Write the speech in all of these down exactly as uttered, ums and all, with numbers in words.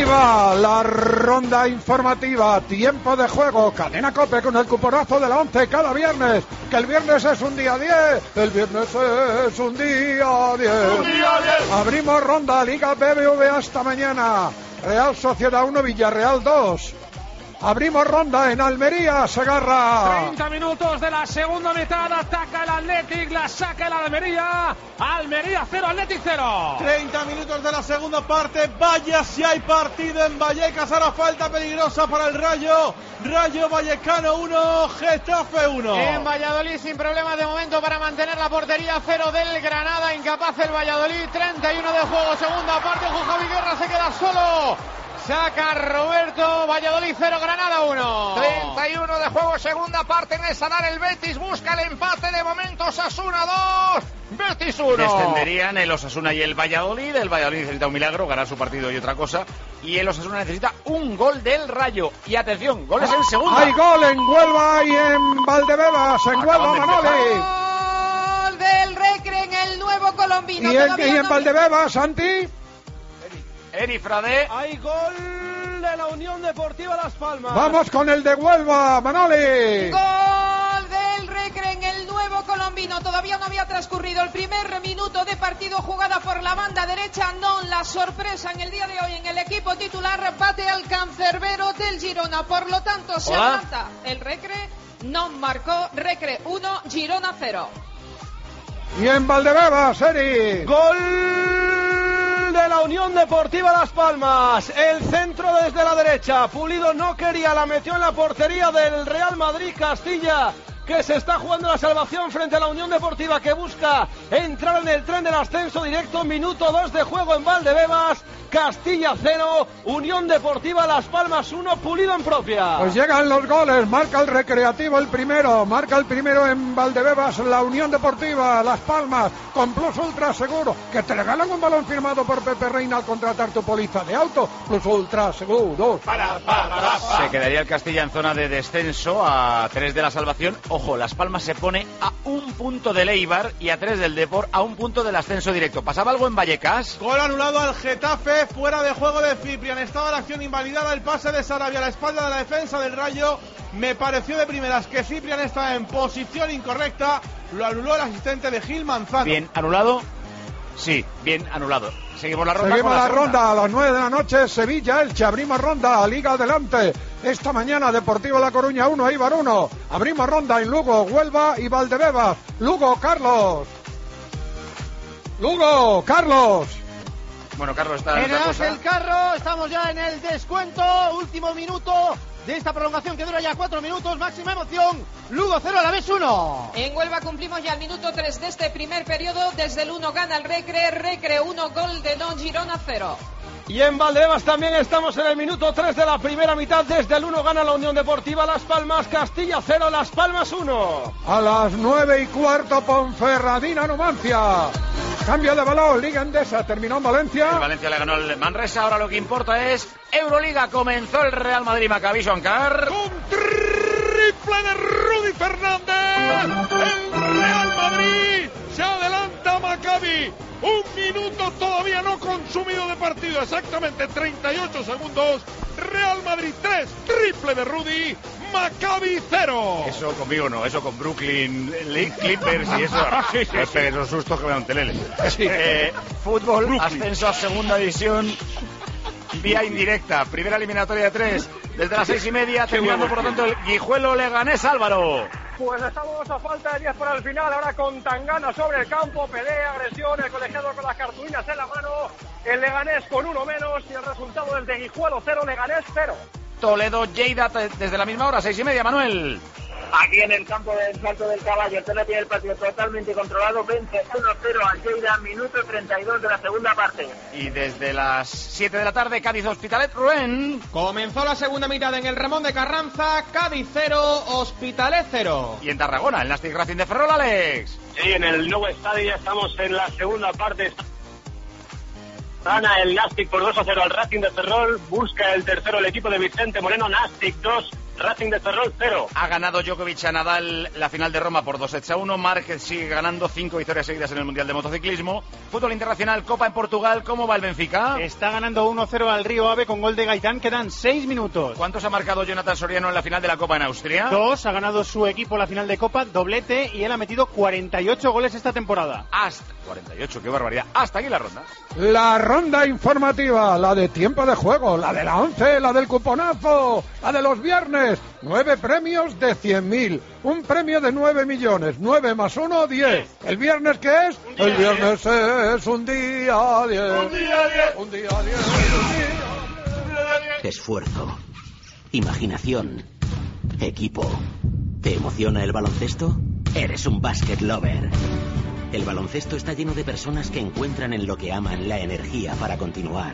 va la ronda informativa, tiempo de juego, Cadena COPE con el cuponazo de la once cada viernes, que el viernes es un día diez, el viernes es un día diez. Abrimos ronda, Liga B B V hasta mañana, Real Sociedad uno, Villarreal dos. Abrimos ronda en Almería, Segarra. treinta minutos de la segunda mitad, ataca el Athletic, la saca el Almería. Almería cero, Athletic cero. treinta minutos de la segunda parte, vaya si hay partido en Vallecas, ahora falta peligrosa para el Rayo. Rayo Vallecano uno, Getafe uno. En Valladolid sin problemas de momento para mantener la portería, cero del Granada, incapaz el Valladolid, treinta y uno de juego, segunda parte, ojo, Javi Guerra se queda solo. Saca Roberto, Valladolid cero, Granada uno. treinta y uno de juego, segunda parte en el Sadar, el Betis busca el empate, de momento Osasuna dos, Betis uno. Descenderían el Osasuna y el Valladolid, el Valladolid necesita un milagro, ganar su partido y otra cosa, y el Osasuna necesita un gol del Rayo, y atención, goles en segunda. Hay gol en Huelva y en Valdebebas, en Huelva, Manoli. Gol del Recre en el nuevo colombino. Y en, y en no... Valdebebas, Santi. Eri Frade. Hay gol de la Unión Deportiva Las Palmas. Vamos con el de Huelva, Manoli. Gol del Recre en el nuevo colombino. Todavía no había transcurrido el primer minuto de partido, jugada por la banda derecha. No, la sorpresa en el día de hoy en el equipo titular, bate al cancerbero del Girona. Por lo tanto, se Hola. adelanta el Recre. No marcó, Recre uno, Girona cero. Y en Valdebebas, Eri. Gol de la Unión Deportiva Las Palmas, el centro desde la derecha, Pulido no quería, la metió en la portería del Real Madrid. Castilla, que se está jugando la salvación frente a la Unión Deportiva, que busca entrar en el tren del ascenso directo. Minuto dos de juego en Valdebebas, Castilla cero, Unión Deportiva Las Palmas uno, Pulido en propia. Pues llegan los goles, marca el Recreativo el primero, marca el primero en Valdebebas, la Unión Deportiva Las Palmas, con Plus Ultra Seguro, que te regalan un balón firmado por Pepe Reina al contratar tu póliza de auto. Plus Ultra Seguro. Para, para, para, para. Se quedaría el Castilla en zona de descenso a tres de la salvación. Ojo, Las Palmas se pone a un punto del Eibar y a tres del Depor, a un punto del ascenso directo. ¿Pasaba algo en Vallecas? Gol anulado al Getafe, fuera de juego de Ciprian. Estaba la acción invalidada, el pase de Sarabia a la espalda de la defensa del Rayo. Me pareció de primeras que Ciprian estaba en posición incorrecta. Lo anuló el asistente de Gil Manzano. Bien anulado. Sí, bien anulado. Seguimos la ronda. Seguimos con la, la ronda a las nueve de la noche, Sevilla, Elche. Abrimos ronda, Liga adelante. Esta mañana, Deportivo La Coruña uno, Eibar uno. Abrimos ronda en Lugo, Huelva y Valdebebas. Lugo, Carlos. Lugo, Carlos. Bueno, Carlos está en En el Carro, estamos ya en el descuento, último minuto de esta prolongación que dura ya cuatro minutos, máxima emoción. Lugo cero, Alavés uno. En Huelva cumplimos ya el minuto tres de este primer periodo. Desde el uno gana el Recre, Recre uno, gol de Don, Girona cero. Y en Valdebebas también estamos en el minuto tres de la primera mitad. Desde el uno gana la Unión Deportiva Las Palmas, Castilla cero, Las Palmas uno. A las nueve y cuarto, Ponferradina, Numancia. Cambio de balón, Liga Endesa, terminó en Valencia. El Valencia le ganó el Manresa, ahora lo que importa es Euroliga. Comenzó el Real Madrid, Maccabi, Shankar. Un triple de Rudy Fernández. El Real Madrid se adelanta a Maccabi. Un minuto todavía no consumido de partido, exactamente treinta y ocho segundos. Real Madrid tres, triple de Rudy, Maccabi cero. Eso conmigo no, eso con Brooklyn Clippers y eso. Sí, sí, No sí. pegues esos sustos que me dan telele. Sí. Eh, fútbol, Brooklyn. ascenso a segunda división, vía indirecta, primera eliminatoria de tres, desde las seis y media, terminando por lo tanto el Guijuelo Leganés, Álvaro. Pues estamos a falta de diez para el final, ahora con Tangana sobre el campo, pelea, agresión, el colegiado con las cartulinas en la mano, el Leganés con uno menos y el resultado del de Guijuelo cero, Leganés cero. Toledo, Lleida, te- desde la misma hora, seis y media, Manuel. Aquí en el campo del Salto del Caballo, Tele tiene el partido totalmente controlado, vence uno cero al Lleida, minuto treinta y dos de la segunda parte. Y desde las siete de la tarde, Cádiz Hospitalet, Ruen. Comenzó la segunda mitad en el Ramón de Carranza, Cádiz cero, Hospitalet cero. Y en Tarragona, el Nastic Racing de Ferrol, Alex. Sí, en el nuevo estadio estamos en la segunda parte. Gana el Nastic por dos a cero al Racing de Ferrol, busca el tercero el equipo de Vicente Moreno, Nastic dos, Racing de Ferrol cero. Ha ganado Djokovic a Nadal la final de Roma por dos sets a uno. Márquez sigue ganando cinco victorias seguidas en el Mundial de Motociclismo. Fútbol internacional, Copa en Portugal. ¿Cómo va el Benfica? Está ganando uno cero al Río Ave con gol de Gaitán. Quedan seis minutos. ¿Cuántos ha marcado Jonathan Soriano en la final de la Copa en Austria? Dos. Ha ganado su equipo la final de Copa, doblete, y él ha metido cuarenta y ocho goles esta temporada. Hasta cuarenta y ocho, qué barbaridad. Hasta aquí la ronda. La ronda informativa, la de tiempo de juego, la de la once, la del cuponazo, la de los viernes. Nueve premios de cien mil. Un premio de nueve millones. Nueve más uno, diez. ¿El viernes qué es? El viernes es un día diez. Un día diez. Un día diez. Un día diez. Esfuerzo. Imaginación. Equipo. ¿Te emociona el baloncesto? Eres un basket lover. El baloncesto está lleno de personas que encuentran en lo que aman la energía para continuar.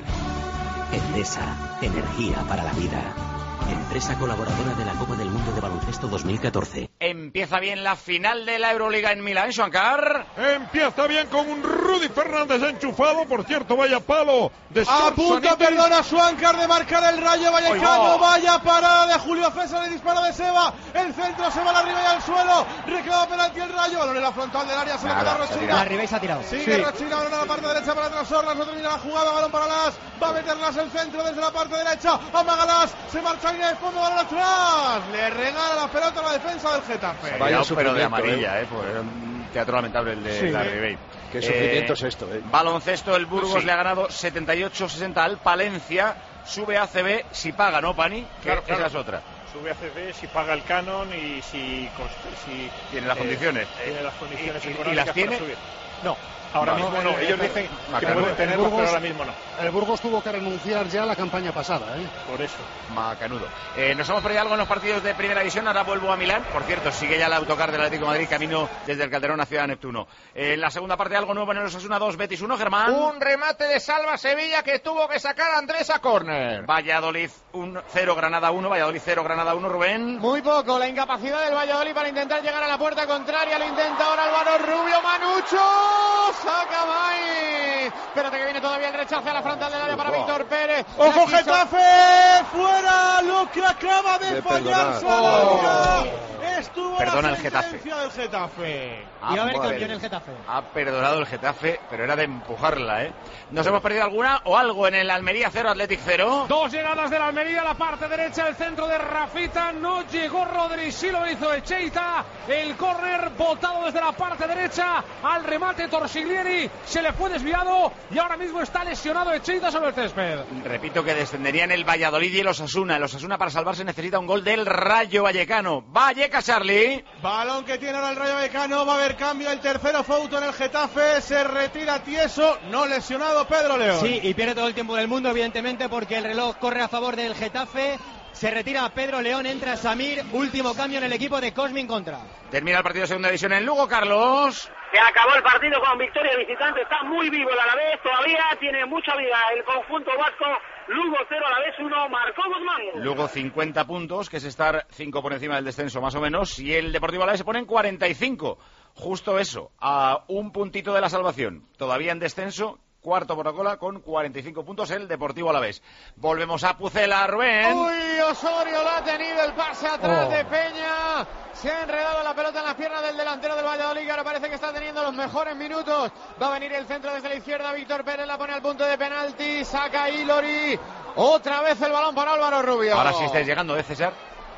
Endesa, energía para la vida. Empresa colaboradora de la Copa del Mundo de Baloncesto dos mil catorce. Empieza bien la final de la Euroliga en Milán, Shankar. Empieza bien con un Rudy Fernández enchufado. Por cierto, vaya palo de A punto, perdona, Schwankar de marcar el Rayo Vallecano. Vaya parada de Julio César, el disparo de Seba. El centro se va a la arriba y al suelo. Reclama penalti el Rayo. Balón en la frontal del área, se le queda Rochina. La Ribey se ha tirado. Sigue sí. Rochina, balón a la parte derecha para Trasorlas. No termina la jugada, balón para Las. Va a meterlas el centro desde la parte derecha. Amaga Las, se marcha Inés, fondo, balón atrás. Le regala la pelota a la defensa del Getafe. Vaya, pero de amarilla, eh, pues era un teatro lamentable el de sí, la Ribey. Qué sufrimiento eh, es esto, eh. Baloncesto, el Burgos sí. le ha ganado setenta y ocho sesenta al Palencia. Sube a C B si paga, ¿no, Pani? Claro, que claro. Esa es otra. Sube a C B si paga el canon y si, si tiene las eh, condiciones. Tiene las condiciones y, económicas y las tiene. Para subir. No. Ahora no, mismo no, no. ellos dicen que pueden tenerlos, pero ahora mismo no. El Burgos tuvo que renunciar ya a la campaña pasada, ¿eh? Por eso. Macanudo. Eh, nos hemos perdido algo en los partidos de Primera División, ahora vuelvo a Milán. Por cierto, sigue ya el autocar del Atlético de Madrid, camino desde el Calderón a Ciudad Neptuno. Eh, en la segunda parte algo nuevo en el Osasuna dos, Betis uno, Germán. Un remate de Salva Sevilla que tuvo que sacar a Andrés a córner. Valladolid un cero, Granada uno, Valladolid cero, Granada uno, Rubén. Muy poco, la incapacidad del Valladolid para intentar llegar a la puerta contraria, lo intenta ahora Álvaro Rubio, Manucho, saca Mai. Espérate que viene todavía el rechace a la frontal del área para oh. Víctor Pérez. ¡Ojo, Getafe! ¡Fuera! Lo que acaba de, de fallar Salamanca. Oh. Estuvo Perdona la el Getafe. del Getafe. Ah, Iba a haber campeón el Getafe. Ha perdonado el Getafe, pero era de empujarla, ¿eh? ¿Nos hemos perdido alguna o algo en el Almería cero, Athletic cero? Dos llegadas del Almería, la parte derecha, el centro de Rafita. No llegó Rodri, sí lo hizo Echeita. El córner botado desde la parte derecha al remate Torsiglieri. Se le fue desviado y ahora mismo está lesionado Echeita sobre el césped. Repito que descenderían el Valladolid y el Osasuna. El Osasuna para salvarse necesita un gol del Rayo Vallecano. Valleca, Charlie. Balón que tiene ahora el Rayo Vallecano. Va a haber cambio. El tercero fue auto en el Getafe. Se retira Tieso. No lesionado Pedro León. Sí, y pierde todo el tiempo del mundo, evidentemente, porque el reloj corre a favor del Getafe. Se retira Pedro León, entra Samir. Último cambio en el equipo de Cosmin contra. Termina el partido de segunda división en Lugo, Carlos. Se acabó el partido con victoria visitante. Está muy vivo el Alavés. Todavía tiene mucha vida el conjunto vasco. Lugo cero, Alavés uno, marcó Guzmán. Lugo cincuenta puntos, que es estar cinco por encima del descenso más o menos. Y el Deportivo Alavés se pone en cuarenta y cinco. Justo eso, a un puntito de la salvación. Todavía en descenso. Cuarto por la cola con cuarenta y cinco puntos el Deportivo Alavés. Volvemos a Pucela, Rubén. Uy, Osorio lo ha tenido, el pase atrás oh. de Peña. Se ha enredado la pelota en las piernas del delantero del Valladolid, que ahora parece que está teniendo los mejores minutos. Va a venir el centro desde la izquierda, Víctor Pérez la pone al punto de penalti, saca Ilori. Otra vez el balón para Álvaro Rubio. Ahora sí estáis llegando, ¿eh, César?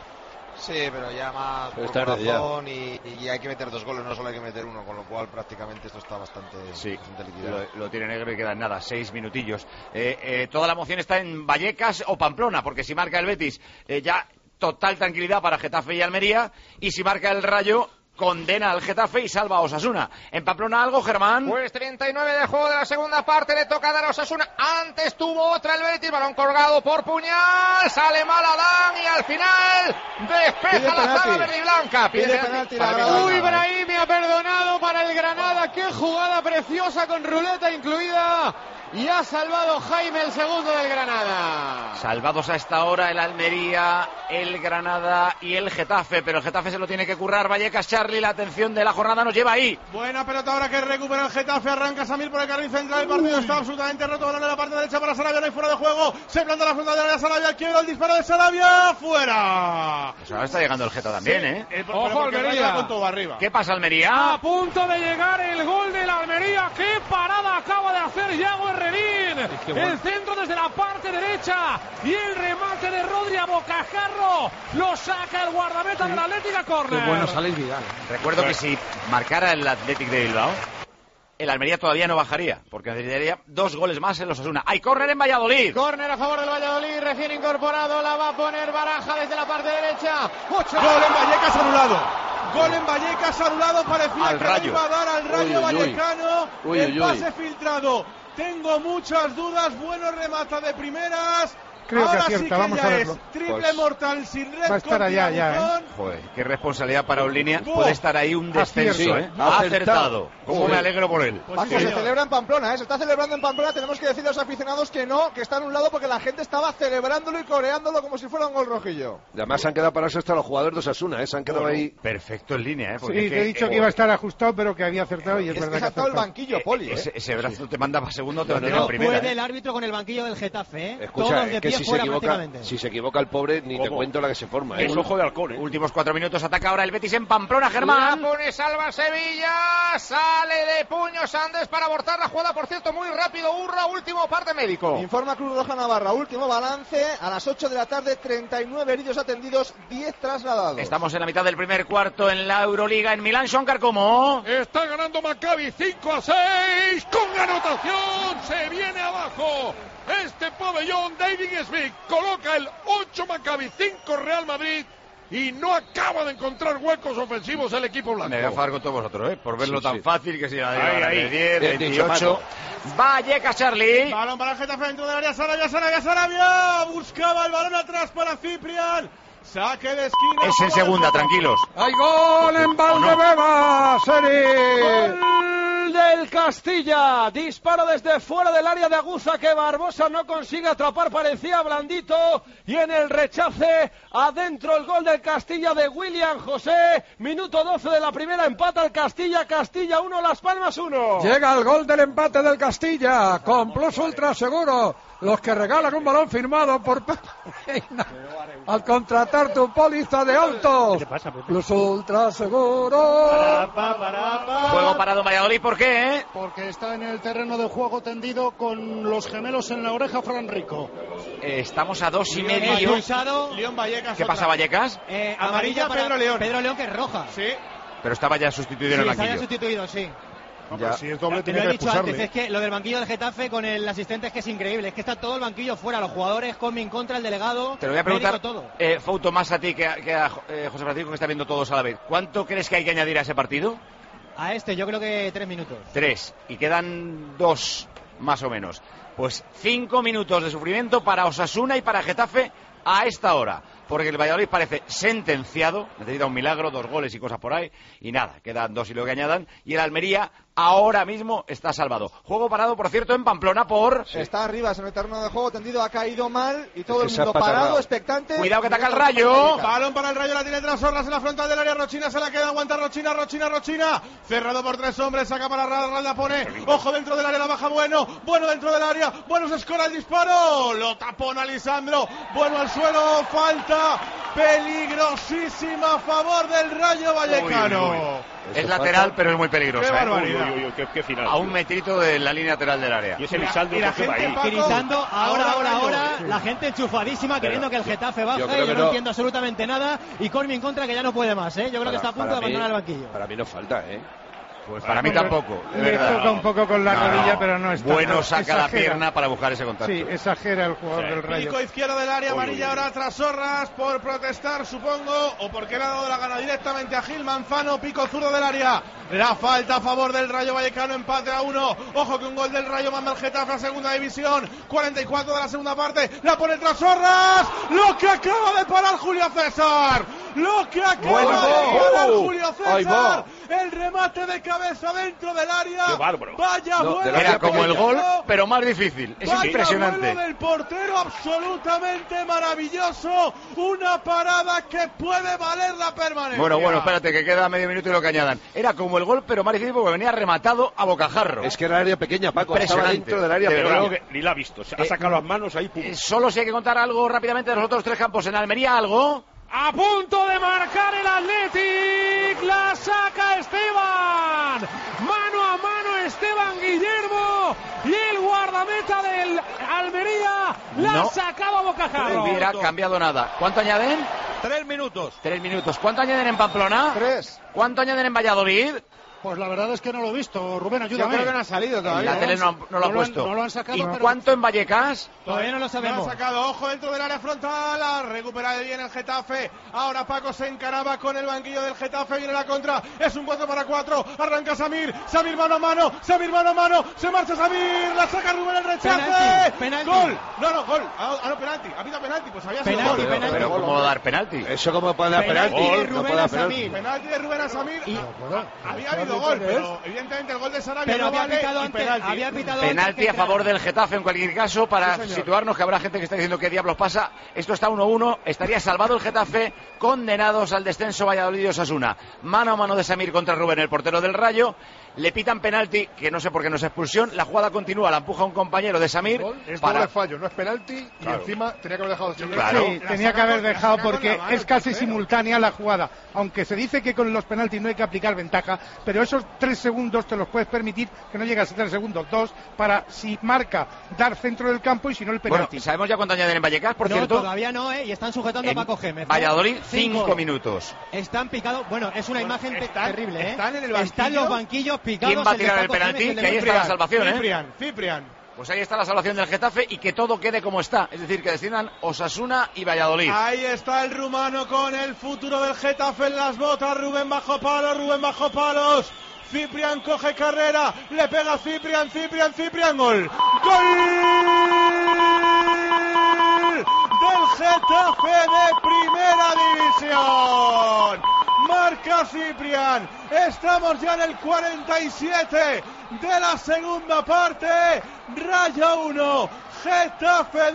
Sí, pero ya más pero por corazón y, y hay que meter dos goles, no solo hay que meter uno, con lo cual prácticamente esto está bastante, sí, bastante liquidado. Lo, lo tiene negro y quedan nada, seis minutillos. Eh, eh, toda la emoción está en Vallecas o Pamplona, porque si marca el Betis, eh, ya total tranquilidad para Getafe y Almería, y si marca el Rayo, condena al Getafe y salva a Osasuna. ¿En Pamplona algo, Germán? Pues treinta y nueve de juego de la segunda parte, le toca dar a Osasuna. Antes tuvo otra el Betis, balón colgado por Puñal, sale mal Adán y al final despeja la sala verde y blanca. Pide, Pide penalti. penalti Uy, Brahimi ha perdonado para el Granada. Qué jugada preciosa con ruleta incluida. y ha salvado Jaime el segundo del Granada. Salvados a esta hora el Almería, el Granada y el Getafe, pero el Getafe se lo tiene que currar. Vallecas, Charlie, la atención de la jornada nos lleva ahí. Buena pelota ahora que recupera el Getafe, arranca Samir por el carril central, el partido está absolutamente roto, balón en la parte derecha para Sarabia, no hay fuera de juego, se planta la frontal de área Sarabia, quiebra el disparo de Sarabia, fuera. Pues ahora está llegando el Geta también, sí. ¿eh? El, Ojo, Almería. Con todo arriba. ¿Qué pasa, Almería? A punto de llegar el gol del Almería, qué parada acaba de hacer Yago Herrerín. Es que bueno. El centro desde la parte derecha y el remate de Rodri a bocajarro, lo saca el guardameta sí. del Atlético Córner. Qué bueno sale Vidal. Recuerdo que si marcara el Athletic de Bilbao, el Almería todavía no bajaría, porque necesitaría dos goles más en los Osasuna. ¡Hay córner en Valladolid! Córner a favor del Valladolid, recién incorporado, la va a poner Baraja desde la parte derecha. ¡Ocho! Gol en Vallecas anulado. Gol en Vallecas anulado, parecía al que rayo. iba a dar al Rayo uy, uy, Vallecano. Uy, el uy, pase uy. filtrado. Tengo muchas dudas, bueno remata de primeras. Creo Ahora que acierta, sí que vamos ya a verlo. Es triple Pues, mortal sin red. Va a estar allá ya, ¿eh? Joder, qué responsabilidad para un línea. Puede estar ahí un descenso, Acierto. ¿eh? Ha acertado. Cómo Joder. me alegro por él. Pues Paco, se celebra en Pamplona, ¿eh? Se está celebrando en Pamplona. Tenemos que decirle a los aficionados que no, que está en un lado porque la gente estaba celebrándolo y coreándolo como si fuera un gol rojillo. Y además se han quedado parados hasta los jugadores de Osasuna, ¿eh? Se han quedado Bueno, ahí. Perfecto en línea, ¿eh? Sí, Porque te he dicho que iba a estar ajustado, pero que había acertado y es, Es verdad que que se ha ha estado el acertado. banquillo, Poli, ¿eh? Ese, ese brazo te manda para segundo, te va a tener No en primera. puede ¿eh? el árbitro con el banquillo del Getafe, ¿eh? Escucha, Todos es de que pie si se, fuera equivoca, prácticamente. si se equivoca el pobre, ni te cuento la que se forma, ¿eh? Es ojo de halcón, ¿eh? Últimos cuatro minutos, ataca ahora el Betis en Pamplona, Germán. La pone, salva Sevilla, sale de puños Andes para abortar la jugada, por cierto, muy rápido, Urra, último parte médico. Informa Cruz Roja Navarra, último balance, a las ocho de la tarde, treinta y nueve heridos atendidos, diez trasladados. Estamos en la mitad del primer cuarto en la Euroliga en Milán, Sean Carcomo. Está ganando Maccabi cinco a seis, con anotación, se viene abajo. Este pabellón, David Smith coloca el ocho Maccabi, cinco Real Madrid. Y no acaba de encontrar huecos ofensivos el equipo blanco. Me voy a enfadar con todos vosotros, ¿eh? Por verlo Sí, tan sí. fácil que si la Ahí, ahí. de diez, Bien dicho, veintiocho. Vallecas, Charlie. Balón para el Getafe dentro del área, Sarabia, Sarabia, Sarabia. Buscaba el balón atrás para Ciprian. Saque de esquina. Es en segunda, tranquilos. ¡Hay gol en Valdebebas, Seri! Gol del Castilla. Disparo desde fuera del área de Aguza que Barbosa no consigue atrapar. Parecía blandito. Y en el rechace, adentro el gol del Castilla de William José. Minuto doce de la primera. Empata el Castilla. Castilla uno, Las Palmas uno. Llega el gol del empate del Castilla, con Plus Ultra Seguro, los que regalan un balón firmado por Pepe Reina al contratar tu póliza de autos. Plus Ultra Seguro. Juego parado en Valladolid, ¿por qué, eh? Porque está en el terreno de juego tendido con los gemelos en la oreja, Fran Rico. Eh, estamos a dos y León medio. expulsado. León Vallecas. ¿Qué otra. pasa, Vallecas? Eh, Amarilla, amarilla para Pedro León. Pedro León, que es roja. Sí. Pero estaba ya sustituido en Sí, el se había banquillo. sustituido, sí. No, Ya. pero si es doble, Te tiene lo que he dicho expulsarle. antes, es que lo del banquillo del Getafe con el asistente es que es increíble, es que está todo el banquillo fuera, los jugadores con en contra, el delegado, Te lo voy a preguntar, médico, todo. eh, Fouto, más a ti que a, que a eh, José Francisco, que está viendo todos a la vez. ¿Cuánto crees que hay que añadir a ese partido? A este yo creo que tres minutos. Tres. Y quedan dos, más o menos. Pues cinco minutos de sufrimiento para Osasuna y para Getafe a esta hora. Porque el Valladolid parece sentenciado, necesita un milagro, dos goles y cosas por ahí, y nada, quedan dos y lo que añadan, y el Almería ahora mismo está salvado. Juego parado, por cierto, en Pamplona por... Está arriba, en el terreno de juego tendido, ha caído mal y todo que el se ha mundo patarrado. parado, expectante. Cuidado que ataca el Rayo. Balón para el Rayo, la tiene tras Orlas en la frontal del área. Rochina se la queda, aguanta Rochina, Rochina, Rochina. Cerrado por tres hombres, saca para Radal, la pone. Ojo dentro del área, la baja Bueno. Bueno dentro del área, Bueno se escora el disparo. Lo tapona Lisandro. Bueno al suelo, falta peligrosísima a favor del Rayo Vallecano. Uy, uy, uy. Es lateral, pero es muy peligrosa. Qué ¿eh? barbaridad. Uy, uy, uy, qué, qué final. A un metrito de la línea lateral del área. Y ese Y la- Lisandro y la que va gente, ahí. Paco, Gritando, ahora, ahora, Rayo. ahora, Sí. la gente enchufadísima queriendo que el Getafe baje, yo yo, creo que no, no. entiendo absolutamente nada, y Cormi en contra que ya no puede más, ¿eh? Yo creo Para- que está a punto de para mí- abandonar el banquillo. Para mí no falta, ¿eh? Pues para mí tampoco, de Le verdad. toca un poco con la No, no. rodilla, pero no está. Bueno, saca la exagera. pierna para buscar ese contacto. Sí, exagera el jugador del Rayo. Pico izquierdo del área, amarilla ahora tras Sorras por protestar, supongo, o porque le ha dado la gana directamente a Gil Manzano. Pico zurdo del área. La falta a favor del Rayo Vallecano, empate a uno. Ojo que un gol del Rayo manda el Getafe a segunda división. cuarenta y cuatro de la segunda parte. La pone tras Sorras. Lo que acaba de parar Julio César. Lo que acaba Bueno, de parar oh, Julio ahí César. va. el remate de cabeza dentro del área. ¡Qué bárbaro! Vaya No, vuelo. era como el gol, portero. pero más difícil. Es Vaya impresionante. vuelo del portero, absolutamente maravilloso. Una parada que puede valer la permanencia. Bueno, bueno, espérate, que queda medio minuto y lo que añadan. Era como el gol, pero más difícil porque venía rematado a bocajarro. Es que era área pequeña, Paco. Estaba dentro del área De pequeña. verdad. Creo que ni la ha visto. Se ha sacado las manos ahí. Pum. Eh, solo si hay que contar algo rápidamente de los otros tres campos. En Almería, algo. A punto de marcar el Athletic, la saca Esteban, mano a mano Esteban Guillermo y el guardameta del Almería la No. ha sacado a bocajarro. No hubiera cambiado nada. ¿Cuánto añaden? Tres minutos. Tres minutos. ¿Cuánto añaden en Pamplona? Tres. ¿Cuánto añaden en Valladolid? Pues la verdad es que no lo he visto. Rubén, Yo ayúdame. creo que no ha salido todavía. La tele no, no lo ha No lo han- puesto. no lo han sacado, ¿Y pero- cuánto en Vallecas? Todavía no lo No sabemos. ha sacado, ojo dentro del área frontal, ha recuperado bien el Getafe. Ahora Paco se encaraba con el banquillo del Getafe, viene la contra, es un puesto para cuatro, arranca Samir, Samir mano a mano, Samir mano a mano, se marcha Samir, la saca Rubén el rechace. Penalti, penalti. Gol, no, no, gol, ah, ah, no, penalti, ha pitado penalti, pues había sido Penalti, gol. Pero, pero ¿cómo va a dar penalti? Eso como puede dar Penalti penalti. de No Rubén puede dar a penalti. Samir. Penalti de Rubén a Samir, Y- Ah, había habido gol, pero evidentemente el gol de Sarabia Pero no había vale pitado y antes, penalti. había pitado antes Penalti que a favor entrara. del Getafe en cualquier caso para Sí, señor. situarnos, que habrá gente que está diciendo qué diablos pasa. Esto está uno uno, estaría salvado el Getafe, condenados al descenso Valladolid y Osasuna. Mano a mano de Samir contra Rubén, el portero del Rayo. Le pitan penalti, que no sé por qué no es expulsión. La jugada continúa, la empuja un compañero de Samir. Es para... doble fallo, no es penalti Claro. y encima tenía que haber dejado sin Claro. Sí, tenía que haber dejado porque es casi simultánea la jugada. Aunque se dice que con los penaltis no hay que aplicar ventaja, pero esos tres segundos te los puedes permitir, que no llegas a tres segundos, dos, para si marca dar centro del campo y si no el Bueno, penalti. ¿sabemos ya cuánto añaden en Vallecas, por No, cierto? todavía no, ¿eh? Y están sujetando En a Paco Gémez. ¿eh? Valladolid, cinco Cinco. minutos. Están picados. Bueno, es una imagen te- están- terrible, ¿eh? están en el Están banquillo. los banquillos picados. ¿Quién va a el de tirar el Paco penalti? Gémez y el de Que ahí está la salvación, ¿eh? Ciprian, Ciprian. Pues ahí está la salvación del Getafe y que todo quede como está. Es decir, que desciendan Osasuna y Valladolid. Ahí está el rumano con el futuro del Getafe en las botas. Rubén bajo palos, Rubén bajo palos. Ciprian coge carrera, le pega Ciprian, Ciprian, Ciprian, gol. ¡Gol! Del Getafe de Primera División. Marca Ciprian. Estamos ya en el cuarenta y siete de la segunda parte. Rayo uno, Getafe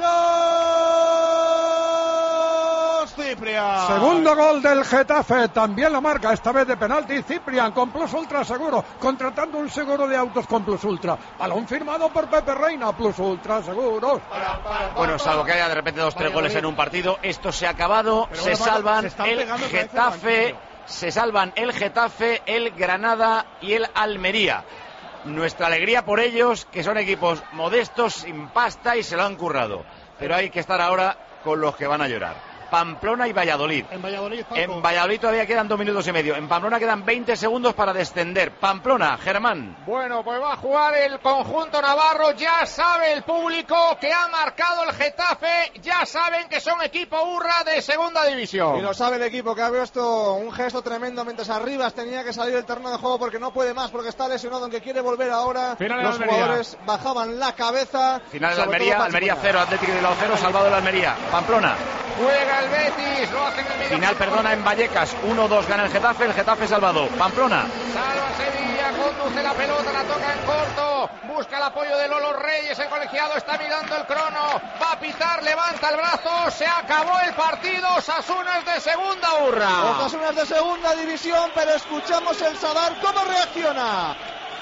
dos. Ciprian. Segundo gol del Getafe, también la marca, esta vez de penalti, Ciprian con Plus Ultra Seguro, contratando un seguro de autos con Plus Ultra. Balón firmado por Pepe Reina, Plus Ultra Seguros. Bueno, salvo que haya de repente dos, tres goles en un partido, esto se ha acabado, Pero se bueno, Paco, salvan se están el pegando otra vez el Getafe, banquillo. se salvan el Getafe, el Granada y el Almería. Nuestra alegría por ellos, que son equipos modestos, sin pasta y se lo han currado. Pero hay que estar ahora con los que van a llorar. Pamplona y Valladolid. En Valladolid, Paco. En Valladolid todavía quedan dos minutos y medio. En Pamplona quedan veinte segundos para descender. Pamplona, Germán. Bueno, pues va a jugar el conjunto navarro. Ya sabe el público que ha marcado el Getafe. Ya saben que son equipo burra de segunda división. Y lo sabe el equipo, que ha visto un gesto tremendo mientras Arribas tenía que salir del terreno de juego porque no puede más, porque está lesionado, aunque quiere volver ahora. Final de Los Almería. jugadores bajaban la cabeza. Final de sobre Almería, todo Pachi Almería Puñal. cero, Atlético de Bilbao cero, salvado el Almería. Pamplona. Juega el Betis, lo hace en el medio. Final, perdona, en Vallecas. uno dos gana el Getafe, el Getafe salvado. Pamplona. Salva Sevilla, conduce la pelota, la toca en corto. Busca el apoyo de Lolo Reyes, el colegiado está mirando el crono. Va a pitar, levanta el brazo. Se acabó el partido. Osasuna es de segunda burra. Osasuna es de segunda división, pero escuchamos el Sadar cómo reacciona.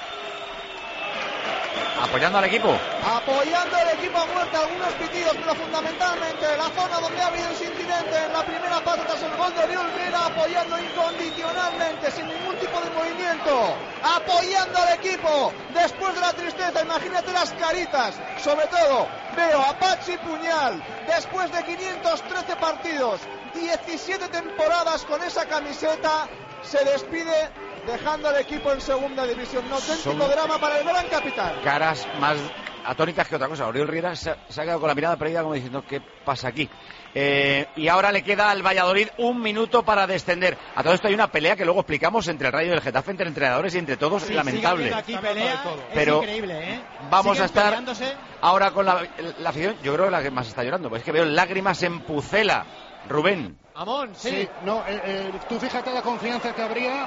Apoyando al equipo. Apoyando al equipo a muerte, algunos pitidos, pero fundamentalmente la zona donde ha habido ese incidente en la primera parte tras el gol de Oriol Riera, apoyando incondicionalmente, sin ningún tipo de movimiento, apoyando al equipo, después de la tristeza, imagínate las caritas, sobre todo, veo a Pachi Puñal, después de quinientos trece partidos, diecisiete temporadas con esa camiseta, se despide dejando al equipo en segunda división. Un auténtico Son- drama para el gran capitán. Caras más atónitas que otra cosa. Oriol Riera se, se ha quedado con la mirada perdida como diciendo ¿qué pasa aquí? Eh, y ahora le queda al Valladolid un minuto para descender. A todo esto hay una pelea que luego explicamos entre el Rayo y el Getafe, entre entrenadores y entre todos, Sí, lamentable. sigue habiendo aquí pelea, es Pero increíble, ¿eh? vamos Siguen a estar peleándose. ahora con la, la afición. Yo creo que la que más está llorando, pues es que veo lágrimas en Pucela Rubén. Amón, sí. Sí, no, eh, eh, tú fíjate la confianza que habría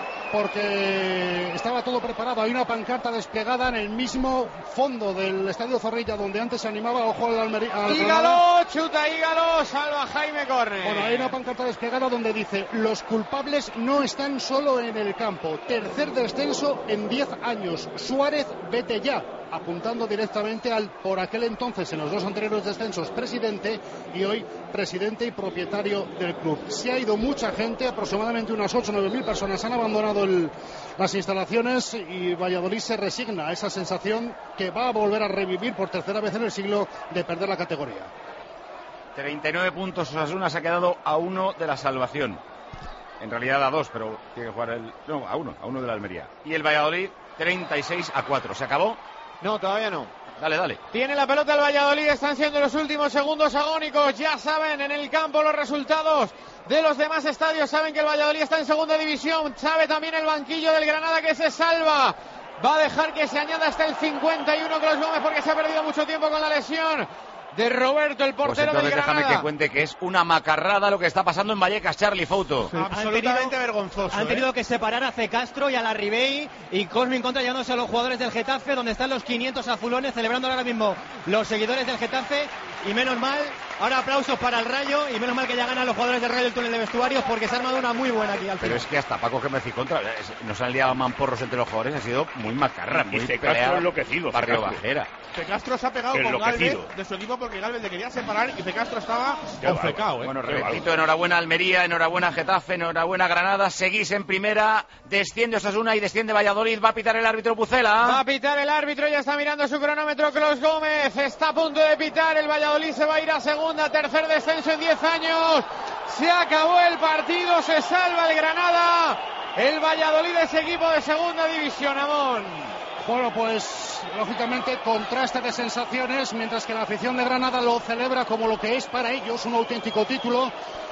porque estaba todo preparado. Hay una pancarta desplegada en el mismo fondo del Estadio Zorrilla donde antes se animaba, ojo al Almería. Ígalo, chuta Ígalo, salva Jaime Corne. Bueno, hay una pancarta desplegada donde dice: los culpables no están solo en el campo. Tercer descenso en diez años. Suárez, vete ya. Apuntando directamente al, por aquel entonces, en los dos anteriores descensos, presidente, y hoy presidente y propietario del club. Se ha ido mucha gente, aproximadamente unas ocho o nueve mil personas han abandonado el, las instalaciones, y Valladolid se resigna a esa sensación que va a volver a revivir por tercera vez en el siglo de perder la categoría. treinta y nueve puntos, Osasuna se ha quedado a uno de la salvación. En realidad a dos, pero tiene que jugar el... No, a uno, a uno de la Almería. Y el Valladolid, treinta y seis a cuatro. ¿Se acabó? No, todavía no. Dale, dale. Tiene la pelota el Valladolid, están siendo los últimos segundos agónicos. Ya saben en el campo los resultados de los demás estadios. Saben que el Valladolid está en segunda división. Sabe también el banquillo del Granada que se salva. Va a dejar que se añada hasta el cincuenta y uno Clos Gómez porque se ha perdido mucho tiempo con la lesión de Roberto, el portero pues del Granada. Déjame que cuente que es una macarrada lo que está pasando en Vallecas, Charlie Fouto. Sí. Absolutamente vergonzoso. Han tenido ¿eh? que separar a C. Castro y a la Ribey y Cosmin contra llevándose a los jugadores del Getafe, donde están los quinientos azulones celebrando ahora mismo los seguidores del Getafe. Y menos mal, ahora aplausos para el Rayo, y menos mal que ya ganan los jugadores del Rayo el túnel de vestuarios, porque se ha armado una muy buena aquí al final. Pero es que hasta Paco que me decía contra, nos han liado mamporros entre los jugadores, ha sido muy macarra, muy pelea, enloquecido. barrio bajera. C. Castro se ha pegado con Galvez de su equipo porque Galvez le quería separar y C. Castro estaba obcecado. ¿eh? Bueno, repito, enhorabuena Almería, enhorabuena Getafe, enhorabuena Granada, seguís en primera, desciende Osasuna y desciende Valladolid, va a pitar el árbitro Pucela. Va a pitar el árbitro, ya está mirando su cronómetro Clos Gómez, está a punto de pitar, el Valladolid se va a ir a segunda, tercer descenso en diez años, se acabó el partido, se salva el Granada, el Valladolid es equipo de segunda división, Amón. Bueno, pues lógicamente contraste de sensaciones, mientras que la afición de Granada lo celebra como lo que es para ellos un auténtico título.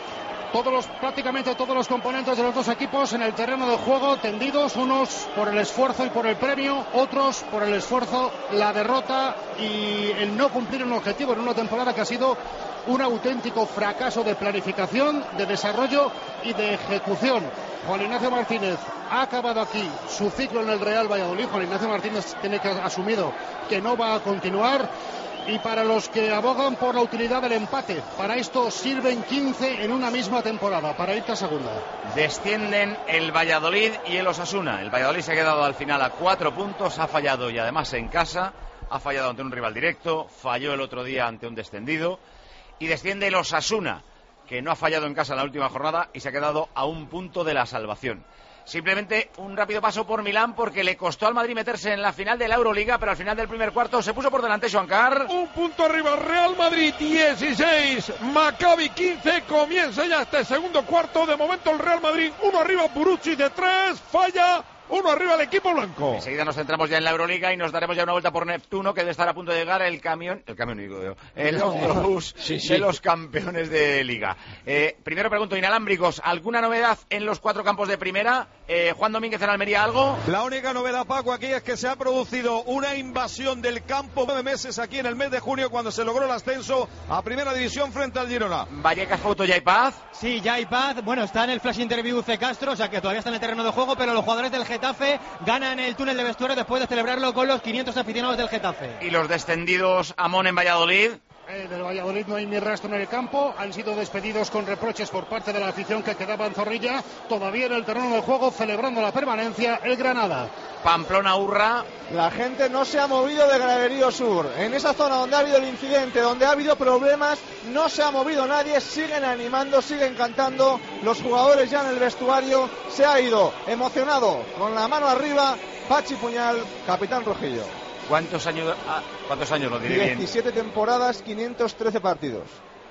Todos los, prácticamente todos los componentes de los dos equipos en el terreno de juego tendidos, unos por el esfuerzo y por el premio, otros por el esfuerzo, la derrota y el no cumplir un objetivo en una temporada que ha sido un auténtico fracaso de planificación, de desarrollo y de ejecución. Juan Ignacio Martínez ha acabado aquí su ciclo en el Real Valladolid. Juan Ignacio Martínez tiene que asumido que no va a continuar. Y para los que abogan por la utilidad del empate, para esto sirven quince en una misma temporada, para irte a segunda. Descienden el Valladolid y el Osasuna. El Valladolid se ha quedado al final a cuatro puntos, ha fallado y además en casa, ha fallado ante un rival directo, falló el otro día ante un descendido. Y desciende el Osasuna, que no ha fallado en casa en la última jornada y se ha quedado a un punto de la salvación. Simplemente un rápido paso por Milán porque le costó al Madrid meterse en la final de la Euroliga, pero al final del primer cuarto se puso por delante Joancar. Un punto arriba, Real Madrid dieciséis, Maccabi quince, comienza ya este segundo cuarto. De momento el Real Madrid uno arriba, Burucci de tres, falla. Uno arriba el equipo blanco. Enseguida nos centramos ya en la Euroliga y nos daremos ya una vuelta por Neptuno, que debe estar a punto de llegar el camión, el camión digo yo, el autobús sí, sí. de los campeones de Liga. Eh, primero pregunto, inalámbricos, ¿alguna novedad en los cuatro campos de primera? Eh, Juan Domínguez en Almería, ¿algo? La única novedad, Paco, aquí es que se ha producido una invasión del campo nueve meses aquí en el mes de junio, cuando se logró el ascenso a Primera División frente al Girona. Vallecas, Fouto, ¿ya hay paz? Sí, ya hay paz. Bueno, está en el flash interview C. Castro, o sea que todavía está en el terreno de juego, pero los jugadores del Getafe ganan el túnel de vestuario después de celebrarlo con los quinientos aficionados del Getafe. ¿Y los descendidos, Amón, en Valladolid? Eh, del Valladolid no hay ni rastro en el campo, han sido despedidos con reproches por parte de la afición que quedaba en Zorrilla, todavía en el terreno de juego celebrando la permanencia el Granada. Pamplona, Urra. La gente no se ha movido de Graderío Sur, en esa zona donde ha habido el incidente, donde ha habido problemas, no se ha movido nadie, siguen animando, siguen cantando, los jugadores ya en el vestuario, se ha ido emocionado, con la mano arriba, Pachi Puñal, capitán rojillo. ¿Cuántos años, ah, ¿cuántos años lo diré bien? diecisiete temporadas, quinientos trece partidos.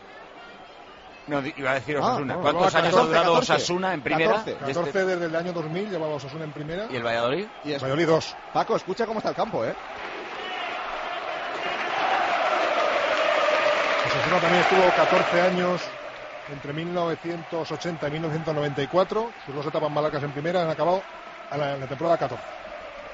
No, iba a decir Osasuna. Ah, no, ¿Cuántos no, años catorce, ha durado catorce, Osasuna en primera? catorce, catorce este... desde el año dos mil llevaba Osasuna en primera. ¿Y el Valladolid? Y es... Valladolid dos. Paco, escucha cómo está el campo, ¿eh? Osasuna también estuvo catorce años entre mil novecientos ochenta y mil novecientos noventa y cuatro. Sus dos etapas malakas en primera han acabado a la, en la temporada catorce.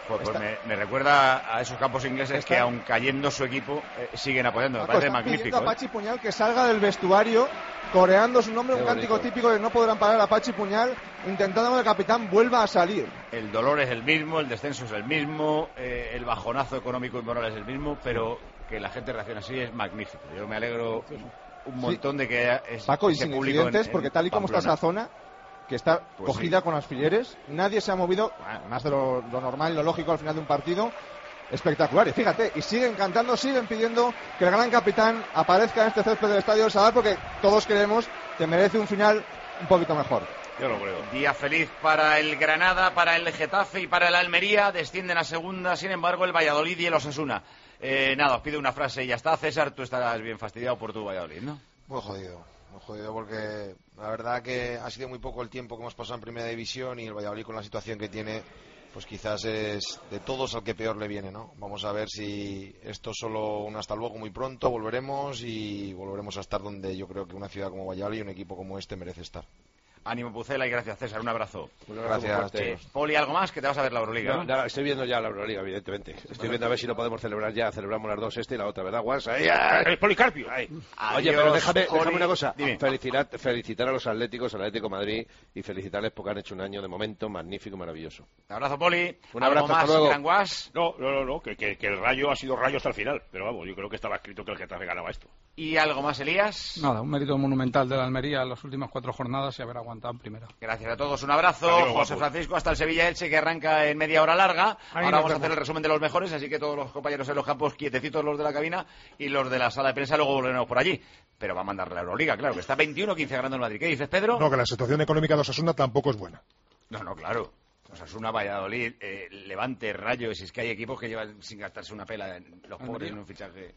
Pues, pues me, me recuerda a esos campos ingleses está... que aun cayendo su equipo eh, siguen apoyando. Me parece magnífico. A Pachi Puñal que salga del vestuario coreando su nombre, Qué un bonito. Cántico típico de no podrán parar a Pachi Puñal, intentando que el capitán vuelva a salir. El dolor es el mismo, el descenso es el mismo, eh, el bajonazo económico y moral es el mismo, pero que la gente reaccione así es magnífico. Yo me alegro un montón sí. de que haya ese, Paco, y ese sin público incidentes, en, en porque tal y como Pamplona. está esa zona, que está pues cogida sí. con alfileres, nadie se ha movido, más de lo, lo normal, lo lógico al final de un partido. Espectacular, y fíjate, y siguen cantando, siguen pidiendo que el gran capitán aparezca en este césped del Estadio del Sadar, porque todos creemos que merece un final un poquito mejor. Yo lo creo. Día feliz para el Granada, para el Getafe y para el Almería. Descienden a segunda, sin embargo, el Valladolid y el Osasuna. Eh, nada, os pido una frase y ya está. César, tú estarás bien fastidiado por tu Valladolid, ¿no? Muy jodido, muy jodido porque la verdad que ha sido muy poco el tiempo que hemos pasado en Primera División y el Valladolid con la situación que tiene, pues quizás es de todos al que peor le viene, ¿no? Vamos a ver si esto es solo un hasta luego muy pronto, volveremos y volveremos a estar donde yo creo que una ciudad como Valladolid y un equipo como este merece estar. Ánimo, Pucela, y gracias, César. Un abrazo. Un abrazo gracias. Sí. Poli, ¿algo más? Que te vas a ver la Euroliga, ¿no? ¿no? No, estoy viendo ya la Euroliga, evidentemente. Estoy viendo a ver si lo podemos celebrar ya. Celebramos las dos, este y la otra, ¿verdad, Guas? ¡Ahí! ¡El Policarpio! Ahí. Oye, pero déjame, déjame una cosa. Felicitar, felicitar a los Atléticos, al Atlético de Madrid, y felicitarles porque han hecho un año de momento magnífico, maravilloso. Un abrazo, Poli. Un abrazo, más, hasta luego. Gran Guas? No, no, no, no que, que, que el Rayo ha sido Rayo hasta el final. Pero vamos, yo creo que estaba escrito que el Getafe ganaba esto. ¿Y algo más, Elías? Nada, un mérito monumental de la Almería en las últimas cuatro jornadas y haber aguantado en primera. Gracias a todos, un abrazo. Adiós, José guapos. Francisco, hasta el Sevilla-Elche, que arranca en media hora larga. Ahí Ahora vamos a hacer el resumen de los mejores, así que todos los compañeros en los campos, quietecitos los de la cabina y los de la sala de prensa, luego volveremos por allí. Pero va a mandar la Euroliga, claro, que está veintiuno quince ganando el Madrid. ¿Qué dices, Pedro? No, que la situación económica de Osasuna tampoco es buena. No, no, claro. Osasuna, Valladolid, eh, Levante, Rayo, si es que hay equipos que llevan sin gastarse una pela en los pobres en un fichaje.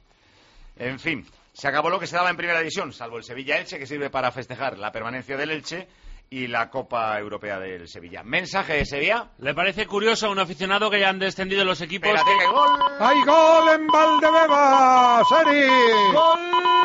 En fin, se acabó lo que se daba en primera división, salvo el Sevilla-Elche, que sirve para festejar la permanencia del Elche y la Copa Europea del Sevilla. Mensaje de Sevilla. ¿Le parece curioso a un aficionado que ya han descendido los equipos? Espérate, que gol. ¡Hay gol en Valdebebas! ¡Seri! ¡Gol!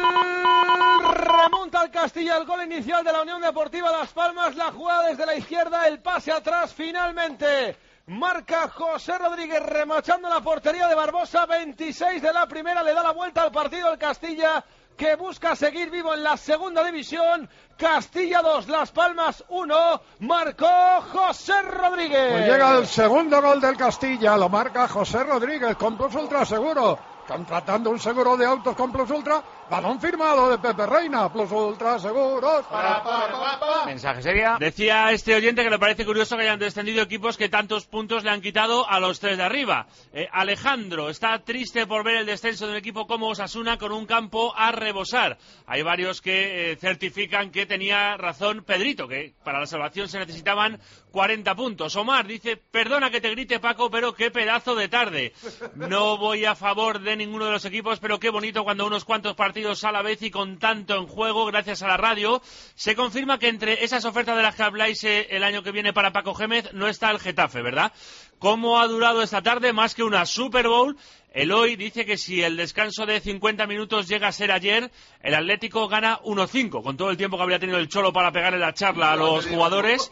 Remonta al Castilla el gol inicial de la Unión Deportiva Las Palmas. La jugada desde la izquierda, el pase atrás finalmente. Marca José Rodríguez remachando la portería de Barbosa. veintiséis de la primera, le da la vuelta al partido el Castilla, que busca seguir vivo en la segunda división. Castilla dos, Las Palmas uno, marcó José Rodríguez. Pues llega el segundo gol del Castilla, lo marca José Rodríguez con Plus Ultra Seguro. Contratando un seguro de autos con Plus Ultra, balón firmado de Pepe Reina, Plus Ultra Seguros. Para, para, para, para. Mensaje sería. Decía este oyente que le parece curioso que hayan descendido equipos que tantos puntos le han quitado a los tres de arriba. Eh, Alejandro está triste por ver el descenso de un equipo como Osasuna con un campo a rebosar. Hay varios que eh, certifican que tenía razón Pedrito, que para la salvación se necesitaban cuarenta puntos. Omar dice, perdona que te grite, Paco, pero qué pedazo de tarde. No voy a favor de ninguno de los equipos, pero qué bonito cuando unos cuantos partidos a la vez y con tanto en juego, gracias a la radio, se confirma que entre esas ofertas de las que habláis eh, el año que viene para Paco Gémez no está el Getafe, ¿verdad? ¿Cómo ha durado esta tarde? Más que una Super Bowl. Eloy dice que si el descanso de cincuenta minutos llega a ser ayer, el Atlético gana uno cinco, con todo el tiempo que habría tenido el Cholo para pegarle la charla a los jugadores.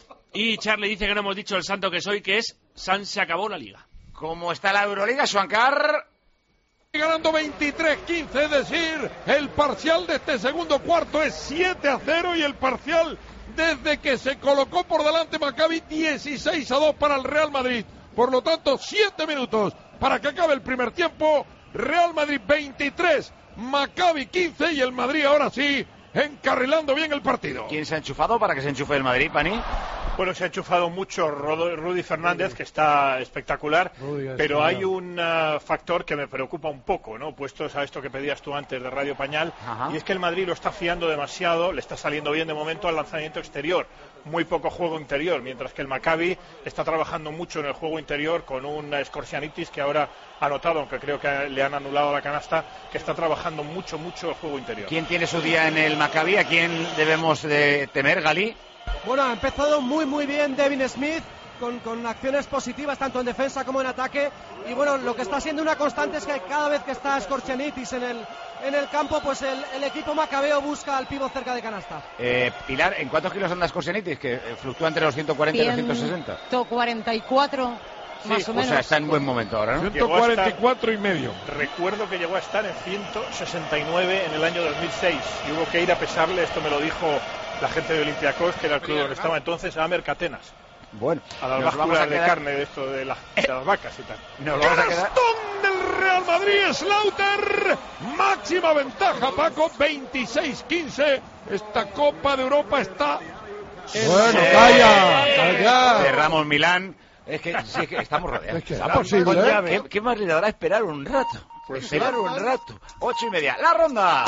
Y Charlie dice que no hemos dicho el santo que soy, que es San se acabó la liga. ¿Cómo está la Euroliga, Suancar? Ganando veintitrés quince, es decir, el parcial de este segundo cuarto es siete a cero y el parcial desde que se colocó por delante Maccabi dieciséis a dos para el Real Madrid. Por lo tanto, siete minutos para que acabe el primer tiempo. Real Madrid veintitrés, Maccabi quince y el Madrid ahora sí encarrilando bien el partido. ¿Quién se ha enchufado para que se enchufe el Madrid, Pani? Bueno, se ha enchufado mucho Rudy Fernández, que está espectacular, pero hay un uh, factor que me preocupa un poco, ¿no? Puestos a esto que pedías tú antes de Radio Pañal, Ajá. y es que el Madrid lo está fiando demasiado, le está saliendo bien de momento al lanzamiento exterior, muy poco juego interior, mientras que el Maccabi está trabajando mucho en el juego interior con un Skorcianitis que ahora ha notado, aunque creo que le han anulado la canasta, que está trabajando mucho, mucho el juego interior. ¿Quién tiene su día en el Maccabi? ¿A quién debemos de temer, Gali? Bueno, ha empezado muy muy bien Devin Smith con, con acciones positivas tanto en defensa como en ataque, y bueno, lo que está siendo una constante es que cada vez que está Skorcianitis en el, en el campo, pues el, el equipo macabeo busca al pívot cerca de canasta. Eh, Pilar, ¿en cuántos kilos anda Skorcianitis? Que eh, fluctúa entre los ciento cuarenta y los ciento sesenta. ciento cuarenta y cuatro. Sí, más o, o menos. sea, está en buen momento ahora, ¿no? ciento cuarenta y cuatro y medio. Recuerdo que llegó a estar en ciento sesenta y nueve en el año dos mil seis y hubo que ir a pesarle, esto me lo dijo la gente de Olympiacos, que era el club donde estaba entonces, a Mercatenas. Bueno, a las nos básculas vamos a de quedar... carne de esto de, la, de las vacas y tal. Nos lo vamos a quedar... del Real Madrid, Slaughter, máxima ventaja, Paco, veintiséis quince. Esta Copa de Europa está en... Bueno, calla, calla. Cerramos Milán. Es que, sí, es que estamos rodeados. Es que era posible, ¿eh? ¿Qué, ¿Qué más le dará esperar un rato? Pues esperar sí. un rato. Ocho y media. ¡La ronda!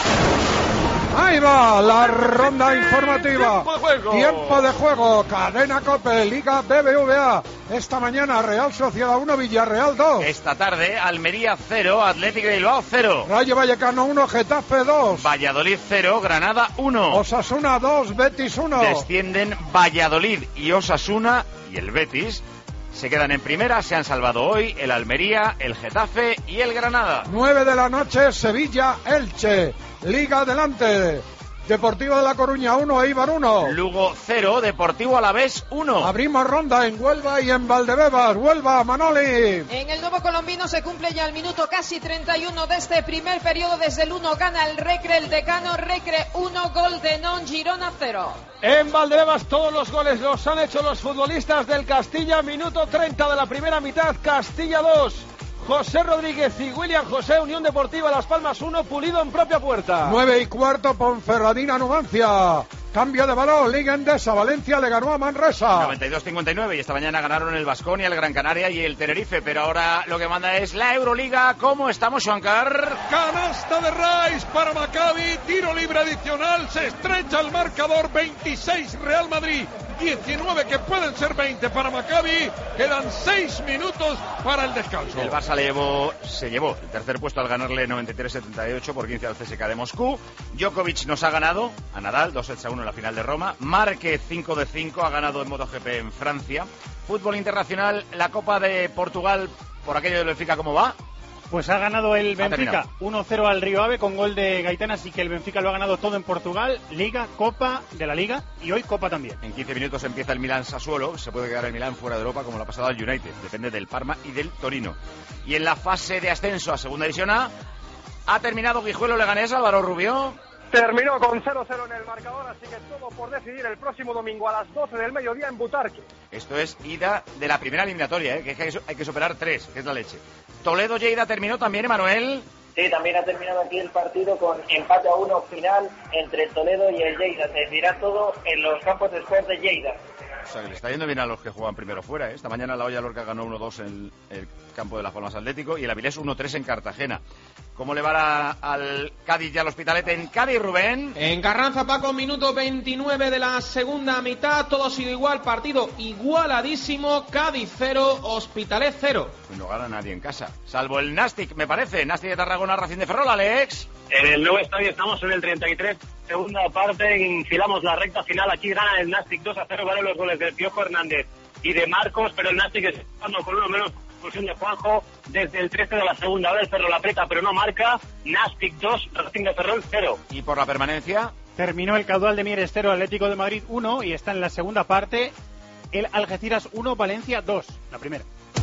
Ahí va la ronda informativa. Tiempo de juego. Tiempo de juego. Cadena COPE, Liga B B V A. Esta mañana Real Sociedad uno, Villarreal dos. Esta tarde Almería cero, Atlético de Bilbao cero. Rayo Vallecano uno, Getafe dos. Valladolid cero, Granada uno. Osasuna dos, Betis uno. Descienden Valladolid y Osasuna y el Betis. Se quedan en primera, se han salvado hoy el Almería, el Getafe y el Granada. nueve de la noche, Sevilla, Elche. Liga adelante. Deportivo de La Coruña uno, Eibar uno. Lugo cero, Deportivo Alavés uno. Abrimos ronda en Huelva y en Valdebebas. Huelva, Manoli. En el nuevo colombino se cumple ya el minuto casi treinta y uno de este primer periodo. Desde el uno gana el Recre, el Decano. Recre uno, gol de Non, Girona cero. En Valdebebas todos los goles los han hecho los futbolistas del Castilla. Minuto treinta de la primera mitad, Castilla dos. José Rodríguez y William José, Unión Deportiva Las Palmas uno, Pulido en propia puerta. nueve y cuarto, Ponferradina, Numancia. Cambio de balón, Liga Endesa, Valencia le ganó a Manresa. noventa y dos cincuenta y nueve y esta mañana ganaron el Baskonia, el Gran Canaria y el Tenerife, pero ahora lo que manda es la Euroliga. ¿Cómo estamos, Juancar? Canasta de Rice para Maccabi, tiro libre adicional, se estrecha el marcador, veintiséis Real Madrid, diecinueve que pueden ser veinte para Maccabi, quedan seis minutos para el descanso. El Barça le llevó, se llevó el tercer puesto al ganarle noventa y tres setenta y ocho por quince al C S K de Moscú. Djokovic nos ha ganado a Nadal, dos sets a uno en la final de Roma. Márquez cinco de cinco, ha ganado en MotoGP en Francia. Fútbol internacional, la Copa de Portugal, por aquello del Benfica, ¿cómo va? Pues ha ganado el Ha Benfica terminado. uno cero al Río Ave con gol de Gaitán, así que el Benfica lo ha ganado todo en Portugal, Liga, Copa de la Liga y hoy Copa también. En quince minutos empieza el Milán Sassuolo, se puede quedar el Milán fuera de Europa como lo ha pasado al United, depende del Parma y del Torino. Y en la fase de ascenso a Segunda División A, ha terminado Guijuelo Leganés, Álvaro Rubio. Terminó con cero cero en el marcador, así que todo por decidir el próximo domingo a las doce del mediodía en Butarque. Esto es ida de la primera eliminatoria, ¿eh? que hay que, hay que superar tres, que es la leche. Toledo-Lleida terminó también, Emanuel. Sí, también ha terminado aquí el partido con empate a uno final entre el Toledo y el Lleida. Se decidirá todo en los campos de sport de Lleida. O sea, que le está yendo bien a los que juegan primero fuera, ¿eh? Esta mañana la Hoya Lorca ganó uno dos en el campo de Las Palmas Atlético y el Avilés uno tres en Cartagena. ¿Cómo le va la, al Cádiz y al Hospitalet en Cádiz, Rubén? En Carranza, Paco, minuto veintinueve de la segunda mitad, todo ha sido igual, partido igualadísimo, Cádiz cero, Hospitalet cero. No gana nadie en casa, salvo el Nastic, me parece. Nastic de Tarragona, Racing de Ferrol, Alex. En el nuevo estadio estamos en el treinta y tres, segunda parte, enfilamos la recta final, aquí gana el Nastic dos a cero, vale los goles de Piojo Hernández y de Marcos, pero el Nastic está jugando con uno menos, expulsión de Juanjo desde el trece de la segunda, ahora el Ferrol aprieta pero no marca, Nastic dos, Racing de Ferrol cero. ¿Y por la permanencia? Terminó el caudal de Mieres cero, Atlético de Madrid uno y está en la segunda parte el Algeciras uno, Valencia dos, la primera.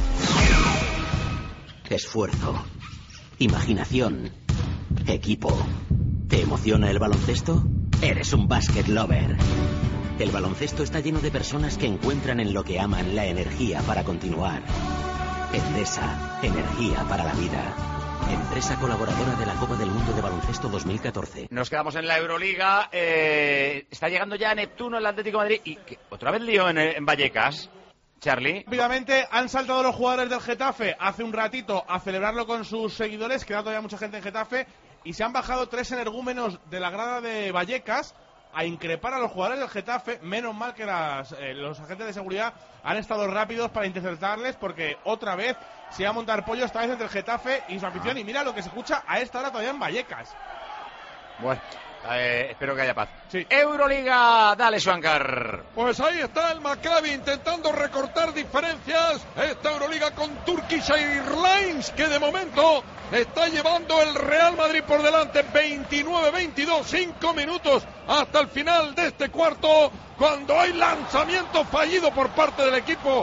Esfuerzo, imaginación, equipo. ¿Te emociona el baloncesto? Eres un basket lover. El baloncesto está lleno de personas que encuentran en lo que aman la energía para continuar. Endesa, energía para la vida. Empresa colaboradora de la Copa del Mundo de Baloncesto dos mil catorce. Nos quedamos en la Euroliga. Eh, está llegando ya Neptuno, el Atlético de Madrid. Y que, otra vez lío en, en Vallecas. Charlie. Rápidamente han saltado los jugadores del Getafe hace un ratito a celebrarlo con sus seguidores, queda todavía mucha gente en Getafe, y se han bajado tres energúmenos de la grada de Vallecas a increpar a los jugadores del Getafe. Menos mal que las, eh, los agentes de seguridad han estado rápidos para interceptarles, porque otra vez se va a montar pollo, esta vez entre el Getafe y su afición. Y mira lo que se escucha a esta hora todavía en Vallecas. Bueno, eh, espero que haya paz. Sí. Euroliga, dale, Schwankar. Pues ahí está el Maccabi intentando recortar diferencias. Esta Euroliga con Turkish Airlines, que de momento está llevando el Real Madrid por delante, veintinueve veintidós, cinco minutos hasta el final de este cuarto, cuando hay lanzamiento fallido por parte del equipo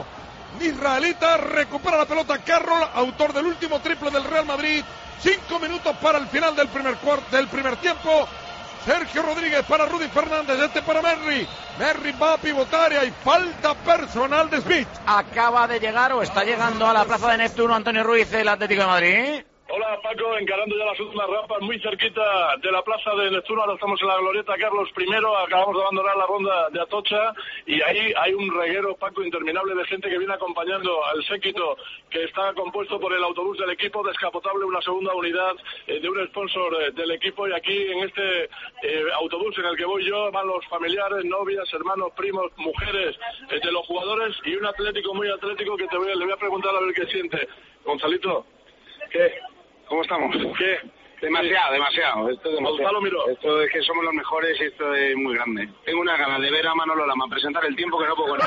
israelita. Recupera la pelota Carroll, autor del último triple del Real Madrid. Cinco minutos para el final del primer cuarto, del primer tiempo. Sergio Rodríguez para Rudy Fernández, este para Merry. Merry va a pivotar y hay falta personal de Smith. Acaba de llegar o está llegando a la plaza de Neptuno Antonio Ruiz, el Atlético de Madrid. Hola Paco, encarando ya las últimas rampas, muy cerquita de la plaza de Neptuno. Ahora estamos en la glorieta Carlos primero, acabamos de abandonar la ronda de Atocha y ahí hay un reguero, Paco, interminable de gente que viene acompañando al séquito que está compuesto por el autobús del equipo, descapotable, una segunda unidad eh, de un sponsor eh, del equipo, y aquí en este eh, autobús en el que voy yo van los familiares, novias, hermanos, primos, mujeres eh, de los jugadores y un atlético muy atlético que te voy, le voy a preguntar a ver qué siente. Gonzalito, ¿qué? ¿Cómo estamos? ¿Qué? Demasiado, demasiado. Esto es demasiado. Gonzalo Miró. Esto es que somos los mejores y esto es muy grande. Tengo una ganas de ver a Manolo Lama presentar el tiempo que no puedo con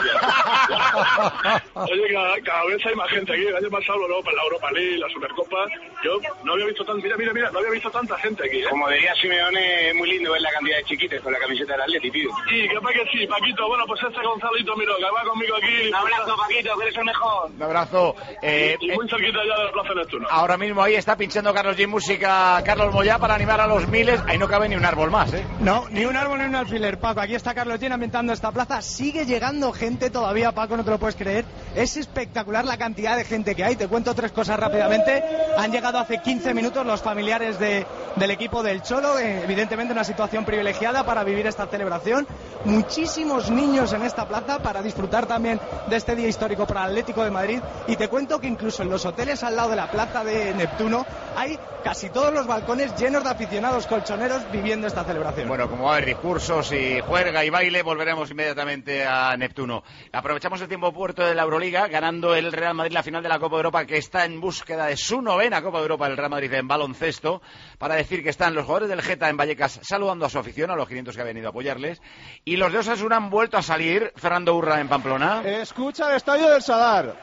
ella. Oye, cada, cada vez hay más gente aquí. El año pasado Europa, la Europa League, la Supercopa. Yo no había visto tan, mira, mira, mira, no había visto tanta gente aquí, ¿eh? Como diría Simeone, es muy lindo ver la cantidad de chiquites con la camiseta del Atleti, tío. Sí, capaz que sí, Paquito. Bueno, pues este Gonzalito Miró, que va conmigo aquí. Un abrazo, Paquito, que eres el mejor. Un abrazo. Eh, y, y muy cerquita ya de la Plaza Neptuno. Ahora mismo ahí está pinchando Carlos G. Música, Carlos Moyá, para animar a los miles. Ahí no cabe ni un árbol más, ¿eh? No, ni un árbol ni un alfiler, Paco. Aquí está Carlos G. ambientando esta plaza. Sigue llegando gente todavía, Paco, no te lo puedes creer. Es espectacular la cantidad de gente que hay. Te cuento tres cosas rápidamente. Han llegado hace quince minutos los familiares de, del equipo del Cholo. Eh, evidentemente una situación privilegiada para vivir esta celebración. Muchísimos niños en esta plaza para disfrutar también de este día histórico para el Atlético de Madrid. Y te cuento que incluso en los hoteles al lado de la plaza de Neptuno hay casi todos los balcones llenos de aficionados colchoneros viviendo esta celebración. Bueno, como va a haber discursos y juerga y baile, volveremos inmediatamente a Neptuno. Aprovechamos el tiempo puerto de la Euroliga, ganando el Real Madrid la final de la Copa de Europa, que está en búsqueda de su novena Copa de Europa, el Real Madrid en baloncesto, para decir que están los jugadores del Geta en Vallecas saludando a su afición, a los quinientos que han venido a apoyarles, y los de Osasuna han vuelto a salir. Fernando Urra en Pamplona. Escucha el estadio del Sadar.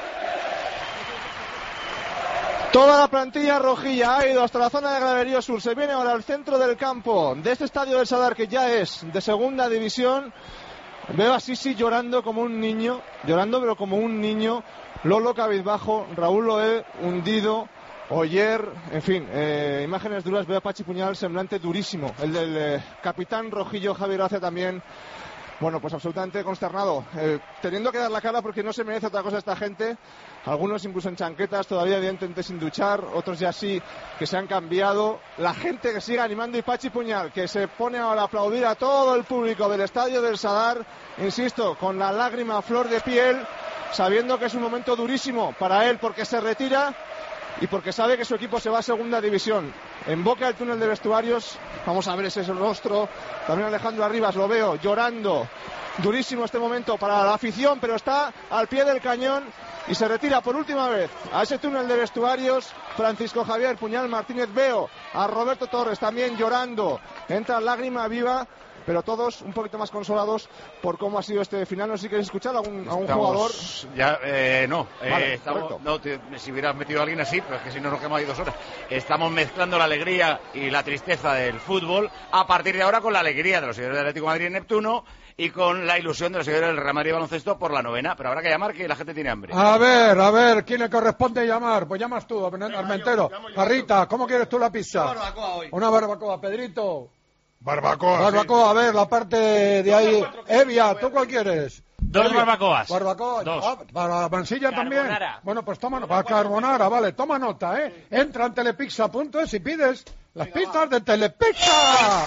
Toda la plantilla rojilla ha ido hasta la zona de graderío sur. Se viene ahora al centro del campo de este estadio del Sadar, que ya es de segunda división. Veo a Sisi llorando como un niño, llorando pero como un niño. Lolo cabizbajo, Raúl Loé hundido, Oyer, en fin, eh, imágenes duras. Veo a Pachi Puñal, semblante durísimo. El del eh, capitán rojillo Javi Gracia también. Bueno, pues absolutamente consternado, eh, teniendo que dar la cara porque no se merece otra cosa esta gente. Algunos incluso en chanquetas, todavía evidentemente sin duchar, otros ya sí, que se han cambiado. La gente que sigue animando, y Pachi Puñal, que se pone ahora a aplaudir a todo el público del estadio del Sadar, insisto, con la lágrima a flor de piel, sabiendo que es un momento durísimo para él porque se retira y porque sabe que su equipo se va a segunda división. En boca del túnel de vestuarios, vamos a ver ese rostro. También Alejandro Arribas, lo veo llorando. Durísimo este momento para la afición, pero está al pie del cañón y se retira por última vez a ese túnel de vestuarios Francisco Javier Puñal Martínez. Veo a Roberto Torres también llorando. Entra lágrima viva, pero todos un poquito más consolados por cómo ha sido este final. No sé si queréis escuchar a un, a un jugador. Ya, eh, no, vale, eh, estamos, no te, si hubieras metido a alguien así, pero es que si no nos quedamos ahí dos horas. Estamos mezclando la alegría y la tristeza del fútbol a partir de ahora con la alegría de los seguidores del Atlético de Madrid en Neptuno y con la ilusión de los seguidores del Real Madrid baloncesto por la novena. Pero habrá que llamar, que la gente tiene hambre. A ver, a ver, ¿quién le corresponde llamar? Pues llamas tú, Armentero. Carrita, ¿cómo quieres tú la pizza? Una barbacoa hoy. Una barbacoa, Pedrito. Barbacoa. Barbacoa, sí. A ver, la parte de ahí. Evia, ¿tú cuál quieres? Dos Evia. barbacoas. Barbacoa. Dos. Ah, para Mansilla también. Carbonara. Bueno, pues toma, para carbonara, vale, toma nota, ¿eh? Entra en telepizza punto es y pides las pizzas de Telepizza.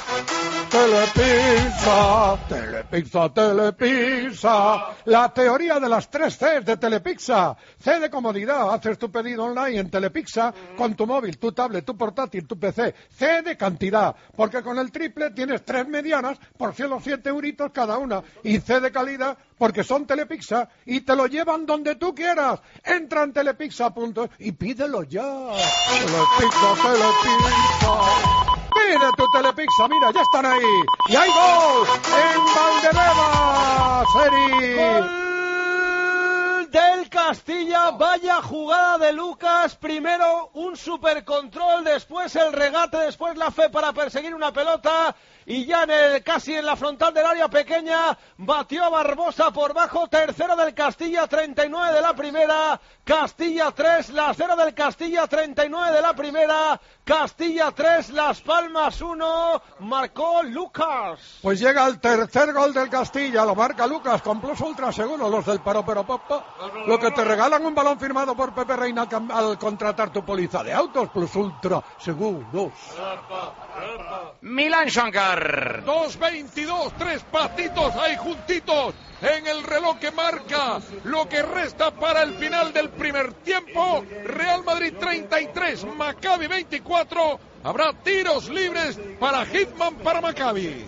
Telepizza, Telepizza, Telepizza. La teoría de las tres Cs de Telepizza. C de comodidad, haces tu pedido online en Telepizza con tu móvil, tu tablet, tu portátil, tu P C. C de cantidad, porque con el triple tienes tres medianas por ciento siete euritos cada una. Y C de calidad, porque son Telepizza y te lo llevan donde tú quieras. Entra en telepizza punto es y pídelo ya. Telepizza, Telepizza. Pide tu Telepizza, mira, ya están ahí. Y hay gol en Valdebeba, Seri. Gol del Castilla. Vaya jugada de Lucas. Primero un supercontrol, después el regate, después la fe para perseguir una pelota. Y ya en el, casi en la frontal del área pequeña, batió a Barbosa por bajo. Tercero del Castilla, treinta y nueve de la primera. Castilla tres, la cero del Castilla, treinta y nueve de la primera. Castilla tres, Las Palmas uno. Marcó Lucas. Pues llega el tercer gol del Castilla, lo marca Lucas con Plus Ultra Seguro, los del Paro Pero Popo. Lo que te regalan un balón firmado por Pepe Reina al, al contratar tu póliza de autos. Plus Ultra Seguros. Milán Shankar. dos veintidós, tres patitos ahí juntitos en el reloj que marca lo que resta para el final del primer tiempo. Real Madrid treinta y tres, Maccabi veinticuatro. Habrá tiros libres para Hitman, para Maccabi.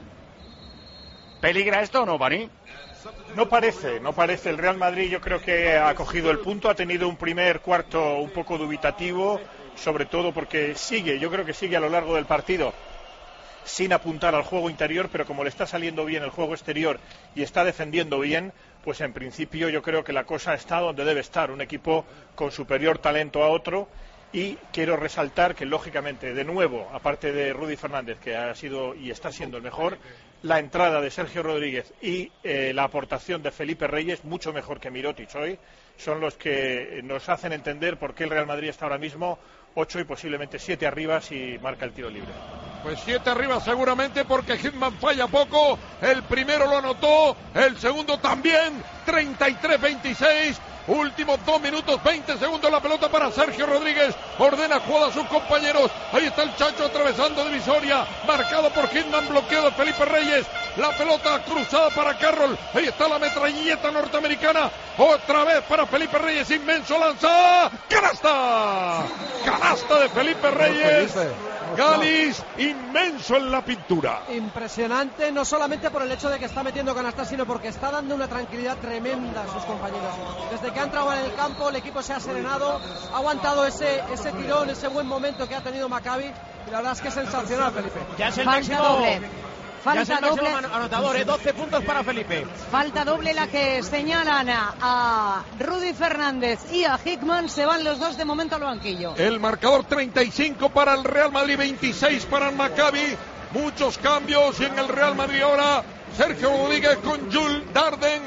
¿Peligra esto o no, Bani? No parece, no parece. El Real Madrid yo creo que ha cogido el punto, ha tenido un primer cuarto un poco dubitativo, sobre todo porque sigue, yo creo que sigue a lo largo del partido sin apuntar al juego interior, pero como le está saliendo bien el juego exterior y está defendiendo bien, pues en principio yo creo que la cosa está donde debe estar, un equipo con superior talento a otro. Y quiero resaltar que, lógicamente, de nuevo, aparte de Rudy Fernández, que ha sido y está siendo el mejor, la entrada de Sergio Rodríguez y eh, la aportación de Felipe Reyes, mucho mejor que Mirotic hoy, son los que nos hacen entender por qué el Real Madrid está ahora mismo ocho y posiblemente siete arriba si marca el tiro libre. Pues siete arriba seguramente porque Hitman falla poco. El primero lo anotó, el segundo también. treinta y tres veintiséis. Últimos dos minutos, veinte segundos, la pelota para Sergio Rodríguez. Ordena jugada a sus compañeros. Ahí está el Chacho atravesando divisoria. Marcado por Hitman, bloqueo de Felipe Reyes. La pelota cruzada para Carroll. Ahí está la metralleta norteamericana. Otra vez para Felipe Reyes. Inmenso lanza. ¡Canasta! ¡Canasta de Felipe Reyes! Galis, inmenso en la pintura. Impresionante, no solamente por el hecho de que está metiendo canastas, sino porque está dando una tranquilidad tremenda a sus compañeros. Desde que ha entrado en el campo, el equipo se ha serenado, ha aguantado ese, ese tirón, ese buen momento que ha tenido Maccabi, y la verdad es que es sensacional, Felipe. Ya es el Falta máximo doble. Falta ya es el doble. anotador, ¿eh? doce puntos para Felipe. Falta doble la que señalan a, a Rudy Fernández y a Hickman. Se van los dos de momento al banquillo. El marcador treinta y cinco para el Real Madrid, veintiséis para el Maccabi. Muchos cambios y en el Real Madrid ahora Sergio Rodríguez con Jules Darden.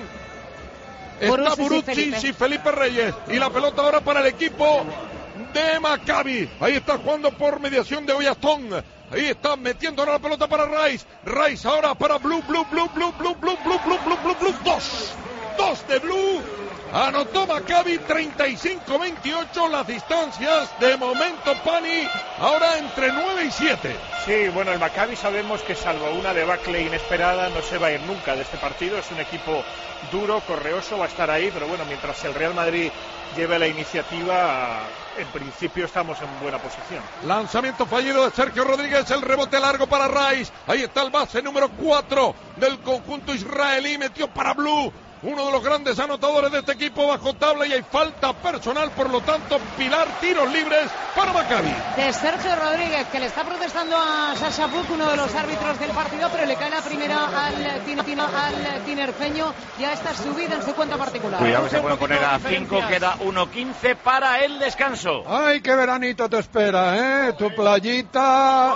Está Burucci y Felipe Reyes. Y la pelota ahora para el equipo de Maccabi. Ahí está jugando por mediación de Ollastón. Ahí está metiendo ahora la pelota para Rice. Rice ahora para Blue, Blue, Blue, Blue, Blue, Blue, Blue, Blue, Blue, Blue, Blue, dos. Dos de Blue. Anotó Maccabi treinta y cinco veintiocho. Las distancias de momento, Pani, ahora entre nueve y siete. Sí, bueno, el Maccabi sabemos que salvo una debacle inesperada no se va a ir nunca de este partido. Es un equipo duro, correoso, va a estar ahí, pero bueno, mientras el Real Madrid lleve la iniciativa, en principio estamos en buena posición. Lanzamiento fallido de Sergio Rodríguez, el rebote largo para Rice. Ahí está el base número cuatro del conjunto israelí, metió para Blue. Uno de los grandes anotadores de este equipo bajo tabla y hay falta personal, por lo tanto, Pilar, tiros libres para Maccabi. De Sergio Rodríguez, que le está protestando a Sasha Puck, uno de los árbitros del partido, pero le cae la primera al, tino, tino, al tinerfeño. Ya está subida en su cuenta particular. Cuidado que se puede poner a cinco, queda uno quince para el descanso. Ay, qué veranito te espera, ¿eh? Tu playita.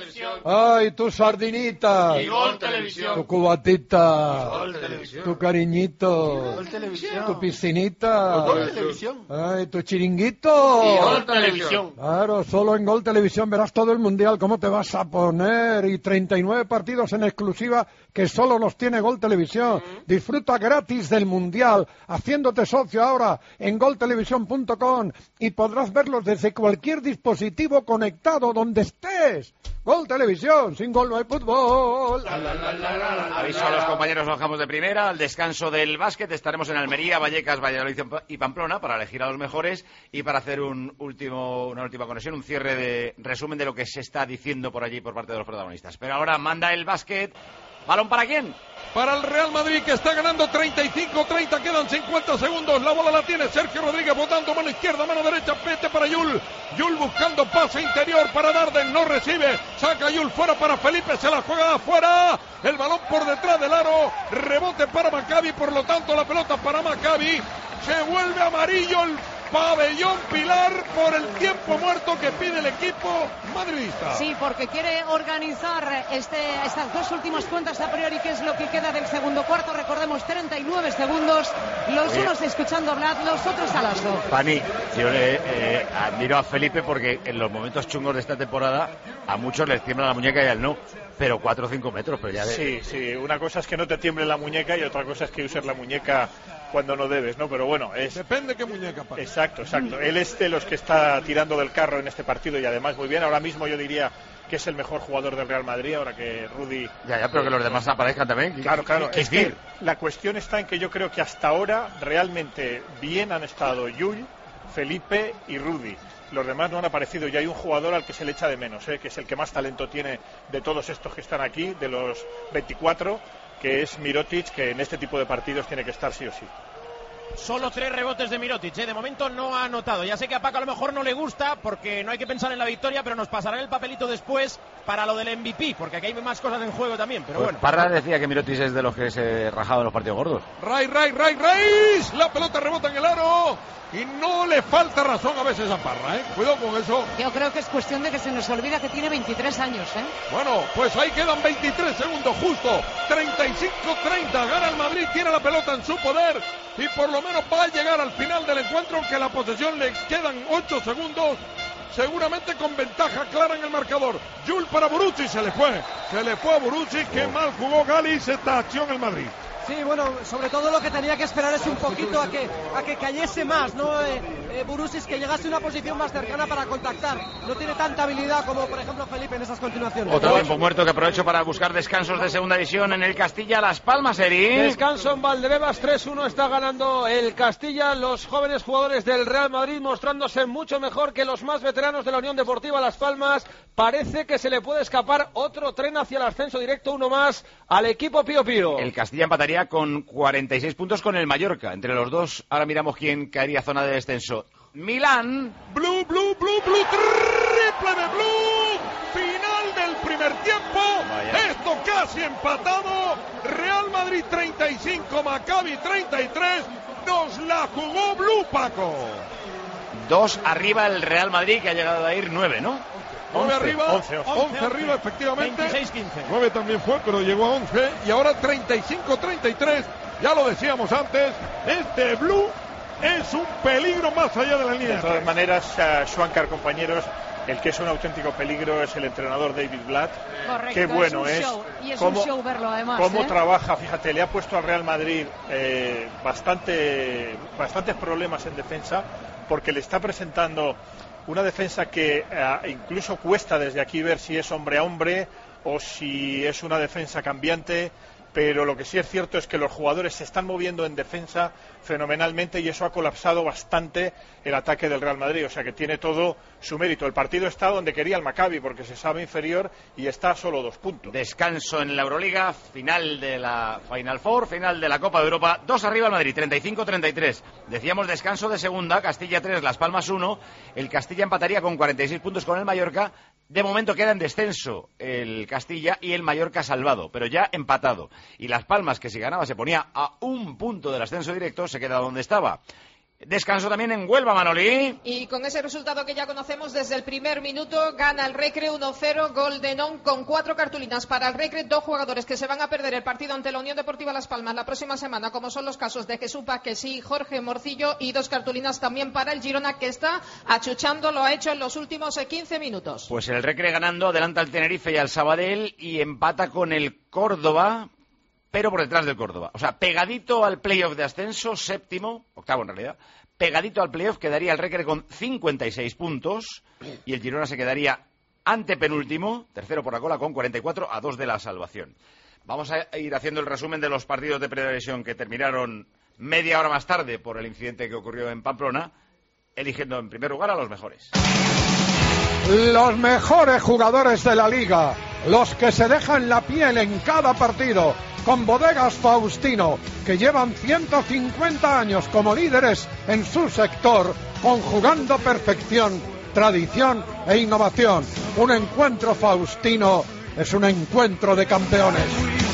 Ay, tu sardinita. Y Gol Televisión. Tu cubatita. Gol Televisión. Tu cariñito. Gol Televisión. Tu piscinita. Gol Televisión. Ay, tu chiringuito. Y Gol Televisión. Claro, solo en Gol Televisión verás todo el Mundial. ¿Cómo te vas a poner? Y treinta y nueve partidos en exclusiva que solo los tiene Gol Televisión. Mm. Disfruta gratis del Mundial haciéndote socio ahora en gol televisión punto com y podrás verlos desde cualquier dispositivo conectado donde estés. Gol Televisión, sin gol no hay fútbol. La, la, la, la, la, la, Aviso a los compañeros, bajamos de primera. Al descanso del básquet estaremos en Almería, Vallecas, Valladolid y Pamplona para elegir a los mejores y para hacer un último, una última conexión, un cierre de resumen de lo que se está diciendo por allí por parte de los protagonistas. Pero ahora manda el básquet ¿Balón para quién? Para el Real Madrid, que está ganando treinta y cinco treinta, quedan cincuenta segundos, la bola la tiene Sergio Rodríguez botando mano izquierda, mano derecha, pete para Yul, Yul buscando pase interior para Darden, no recibe, saca Yul fuera para Felipe, se la juega afuera, el balón por detrás del aro, rebote para Maccabi, por lo tanto la pelota para Maccabi, se vuelve amarillo el pabellón Pilar por el tiempo muerto que pide el equipo madridista. Sí, porque quiere organizar este, estas dos últimas cuentas a priori, que es lo que queda del segundo cuarto. Recordemos, treinta y nueve segundos, los Oye. unos escuchando hablar, los otros a las dos. Pani, yo le eh, admiro a Felipe porque en los momentos chungos de esta temporada a muchos les tiembla la muñeca y a él no. Pero cuatro o cinco metros, pero ya de... Sí, sí, una cosa es que no te tiemble la muñeca y otra cosa es que uses la muñeca cuando no debes, ¿no? Pero bueno, es... Depende qué muñeca pasa. Exacto, exacto. Él es de los que está tirando del carro en este partido y además muy bien. Ahora mismo yo diría que es el mejor jugador del Real Madrid, ahora que Rudy... Ya, ya, pero que los demás aparezcan también. Claro, claro. ¿Qué es que la cuestión está en que yo creo que hasta ahora realmente bien han estado Yul, Felipe y Rudy. Los demás no han aparecido y hay un jugador al que se le echa de menos, ¿eh? Que es el que más talento tiene de todos estos que están aquí, de los veinticuatro, que es Mirotic, que en este tipo de partidos tiene que estar sí o sí. Solo tres rebotes de Mirotic, ¿eh? De momento no ha anotado. Ya sé que a Paco a lo mejor no le gusta porque no hay que pensar en la victoria, pero nos pasará el papelito después para lo del M V P, porque aquí hay más cosas en juego también. Pero pues bueno. Parra decía que Mirotic es de los que se rajaba en los partidos gordos. Ray, Ray, Ray, Ray, la pelota rebota en el aro. Y no le falta razón a veces a Parra, ¿eh? Cuidado con eso. Yo creo que es cuestión de que se nos olvida que tiene veintitrés años, ¿eh? Bueno, pues ahí quedan veintitrés segundos justo. treinta y cinco treinta. Gana el Madrid, tiene la pelota en su poder. Y por lo menos va a llegar al final del encuentro, aunque la posesión le quedan ocho segundos. Seguramente con ventaja clara en el marcador. Yul para Borucci, se le fue. Se le fue a Borucci, que mal jugó Galis esta acción el Madrid. Sí, bueno, sobre todo lo que tenía que esperar es un poquito a que a que cayese más, ¿no? Eh, eh, Borucci, que llegase a una posición más cercana para contactar. No tiene tanta habilidad como, por ejemplo, Felipe en esas continuaciones. Otro tiempo muerto que aprovecho para buscar descansos de segunda división en el Castilla Las Palmas, Eri. Descanso en Valdebebas, tres uno está ganando el Castilla. Los jóvenes jugadores del Real Madrid mostrándose mucho mejor que los más veteranos de la Unión Deportiva Las Palmas. Parece que se le puede escapar otro tren hacia el ascenso directo, uno más al equipo Pío Pío. El Castilla empataría con cuarenta y seis puntos con el Mallorca. Entre los dos, ahora miramos quién caería zona de descenso. Milán. Blue, blue, blue, blue, triple de Blue. Final del primer tiempo. Vaya. Esto casi empatado. Real Madrid treinta y cinco, Maccabi treinta y tres. Nos la jugó Blue, Paco. Dos arriba el Real Madrid, que ha llegado a ir nueve, ¿no? nueve arriba, once, once, once arriba, efectivamente. veintiséis quince. nueve también fue, pero llegó a once. Y ahora treinta y cinco treinta y tres. Ya lo decíamos antes. Este Blue es un peligro más allá de la línea. De todas maneras, uh, Schwankar, compañeros, el que es un auténtico peligro es el entrenador David Blatt. Correcto, Qué bueno es. es. Show, y es cómo, un show verlo, además. Cómo ¿eh? trabaja, fíjate, le ha puesto al Real Madrid eh, bastante, bastantes problemas en defensa, porque le está presentando una defensa que uh, incluso cuesta desde aquí ver si es hombre a hombre o si es una defensa cambiante, pero lo que sí es cierto es que los jugadores se están moviendo en defensa fenomenalmente y eso ha colapsado bastante el ataque del Real Madrid, o sea que tiene todo su mérito. El partido está donde quería el Maccabi porque se sabe inferior y está a solo dos puntos. Descanso en la Euroliga, final de la Final Four, final de la Copa de Europa, dos arriba el Madrid, treinta y cinco treinta y tres. Decíamos descanso de segunda, Castilla tres, Las Palmas uno, el Castilla empataría con cuarenta y seis puntos con el Mallorca. De momento queda en descenso el Castilla y el Mallorca salvado, pero ya empatado. Y Las Palmas, que si ganaba se ponía a un punto del ascenso directo, se queda donde estaba. Descanso también en Huelva, Manolí. Y con ese resultado que ya conocemos desde el primer minuto, gana el Recre uno cero, gol de Non con cuatro cartulinas para el Recre, dos jugadores que se van a perder el partido ante la Unión Deportiva Las Palmas la próxima semana, como son los casos de Jesús Paquesí, Jorge Morcillo, y dos cartulinas también para el Girona, que está achuchando, lo ha hecho en los últimos quince minutos. Pues el Recre ganando, adelanta al Tenerife y al Sabadell y empata con el Córdoba, pero por detrás del Córdoba. O sea, pegadito al playoff de ascenso, séptimo, octavo en realidad, pegadito al playoff quedaría el Recre con cincuenta y seis puntos y el Girona se quedaría antepenúltimo, tercero por la cola, con cuarenta y cuatro, a dos de la salvación. Vamos a ir haciendo el resumen de los partidos de Primera División que terminaron media hora más tarde por el incidente que ocurrió en Pamplona, eligiendo en primer lugar a los mejores. Los mejores jugadores de la liga. los que se dejan la piel en cada partido, con Bodegas Faustino, que llevan ciento cincuenta años como líderes en su sector, conjugando perfección, tradición e innovación. Un encuentro Faustino es un encuentro de campeones.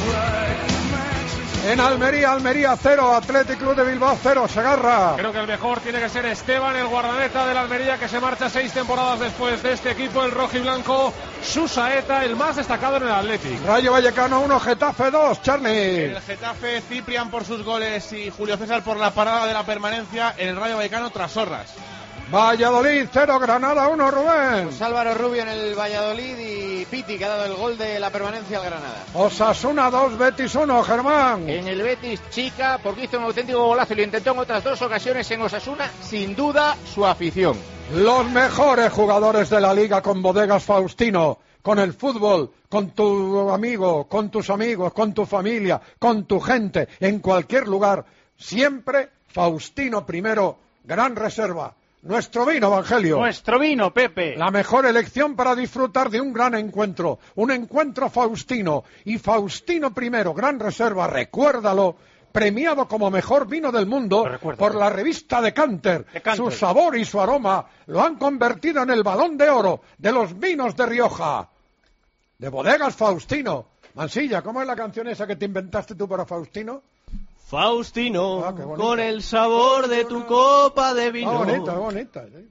En Almería, Almería cero, Athletic Club de Bilbao cero, Segarra. Creo que el mejor tiene que ser Esteban, el guardameta del Almería, que se marcha seis temporadas después de este equipo, el rojiblanco. Susaeta, el más destacado en el Athletic. Rayo Vallecano uno, Getafe dos, Charlie. El Getafe, Ciprian por sus goles y Julio César por la parada de la permanencia en el Rayo Vallecano tras Sorras. Valladolid cero, Granada uno, Rubén. Pues Álvaro Rubio en el Valladolid y Piti, que ha dado el gol de la permanencia al Granada. Osasuna dos, Betis uno, Germán. En el Betis, Chica, porque hizo un auténtico golazo y lo intentó en otras dos ocasiones en Osasuna, sin duda su afición. Los mejores jugadores de la liga con Bodegas Faustino, con el fútbol, con tu amigo, con tus amigos, con tu familia, con tu gente, en cualquier lugar, siempre Faustino primero, gran reserva. Nuestro vino, Evangelio. Nuestro vino, Pepe. La mejor elección para disfrutar de un gran encuentro. Un encuentro Faustino. Y Faustino primero, gran reserva, recuérdalo, premiado como mejor vino del mundo por la revista Decanter. Decanter. Su sabor y su aroma lo han convertido en el Balón de Oro de los vinos de Rioja. De Bodegas Faustino. Mansilla, ¿cómo es la canción esa que te inventaste tú para Faustino? Faustino, ah, con el sabor de tu copa de vino. Ah, bonita, bonita. ¿Sí?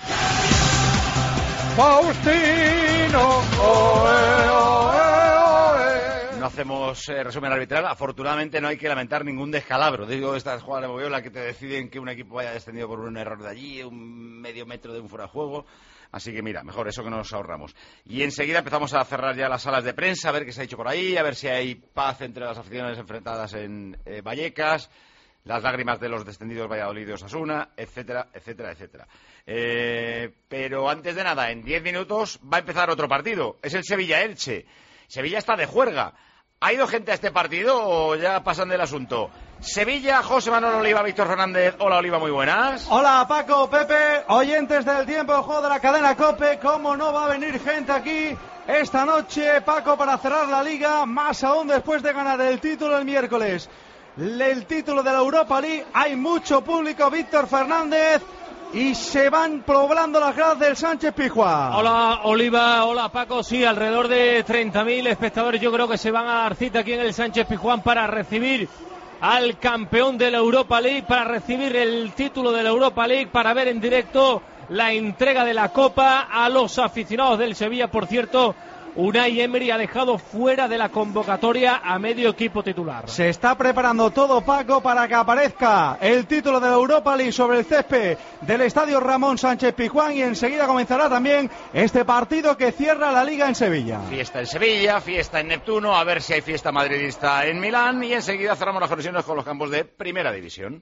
Faustino, oe, oe, oe. No hacemos eh, resumen arbitral. Afortunadamente no hay que lamentar ningún descalabro. Digo, estas jugadas de moviola que te deciden que un equipo vaya descendido por un error de allí, un medio metro de un fuera de juego. Así que mira, mejor eso que nos ahorramos. Y enseguida empezamos a cerrar ya las salas de prensa, a ver qué se ha hecho por ahí, a ver si hay paz entre las aficiones enfrentadas en eh, Vallecas, las lágrimas de los descendidos Valladolid y Osasuna, etcétera, etcétera, etcétera. Eh, pero antes de nada, en diez minutos va a empezar otro partido. Es el Sevilla-Elche. Sevilla está de juerga. ¿Ha ido gente a este partido o ya pasan del asunto? Sevilla, José Manuel Oliva, Víctor Fernández. Hola, Oliva, muy buenas. Hola, Paco, Pepe, oyentes del tiempo de juego de la cadena COPE. ¿Cómo no va a venir gente aquí esta noche, Paco, para cerrar la liga? Más aún después de ganar el título el miércoles. El título de la Europa League. Hay mucho público, Víctor Fernández. Y se van poblando las gradas del Sánchez Pizjuán. Hola, Oliva, hola, Paco. Sí, alrededor de treinta mil espectadores yo creo que se van a dar cita aquí en el Sánchez Pizjuán para recibir al campeón de la Europa League, para recibir el título de la Europa League, para ver en directo la entrega de la Copa a los aficionados del Sevilla. Por cierto, Unai Emery ha dejado fuera de la convocatoria a medio equipo titular. Se está preparando todo, Paco, para que aparezca el título de la Europa League sobre el césped del estadio Ramón Sánchez Pizjuán, y enseguida comenzará también este partido que cierra la Liga en Sevilla. Fiesta en Sevilla, fiesta en Neptuno, a ver si hay fiesta madridista en Milán, y enseguida cerramos las conexiones con los campos de Primera División.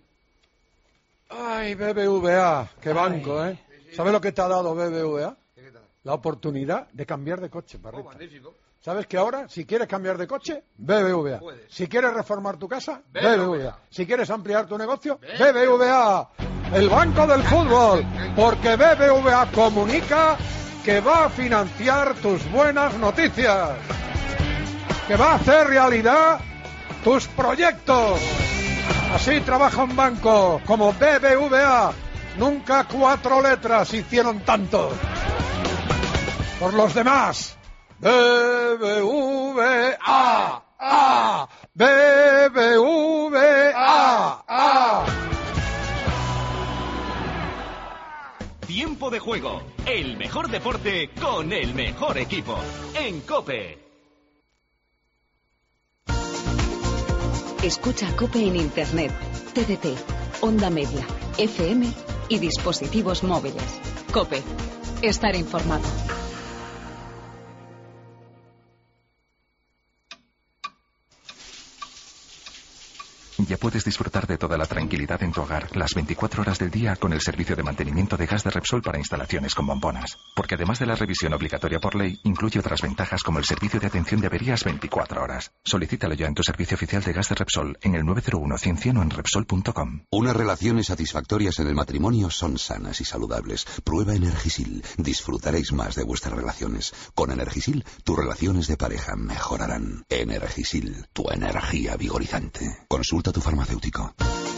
Ay, B B V A, qué banco, Ay. ¿eh? ¿Sabes lo que te ha dado B B V A? La oportunidad de cambiar de coche, Parrita. Oh, ¿sabes que ahora, si quieres cambiar de coche, B B V A? Puedes. Si quieres reformar tu casa, B B V A. Si quieres ampliar tu negocio, B B V A. El banco del fútbol, porque B B V A comunica que va a financiar tus buenas noticias, que va a hacer realidad tus proyectos. Así trabaja un banco como B B V A. Nunca cuatro letras hicieron tanto. Por los demás, B B V A, A, B B V A, A. Tiempo de juego, el mejor deporte con el mejor equipo, en COPE. Escucha COPE en Internet, T D T, Onda Media, F M y dispositivos móviles. COPE, estar informado. Ya puedes disfrutar de toda la tranquilidad en tu hogar las veinticuatro horas del día con el servicio de mantenimiento de gas de Repsol para instalaciones con bombonas. Porque además de la revisión obligatoria por ley, incluye otras ventajas como el servicio de atención de averías veinticuatro horas. Solicítalo ya en tu servicio oficial de gas de Repsol en el nueve cero uno, cien, cien o en Repsol punto com. Unas relaciones satisfactorias en el matrimonio son sanas y saludables. Prueba Energisil. Disfrutaréis más de vuestras relaciones. Con Energisil, tus relaciones de pareja mejorarán. Energisil, tu energía vigorizante. Consulta a tu farmacéutico.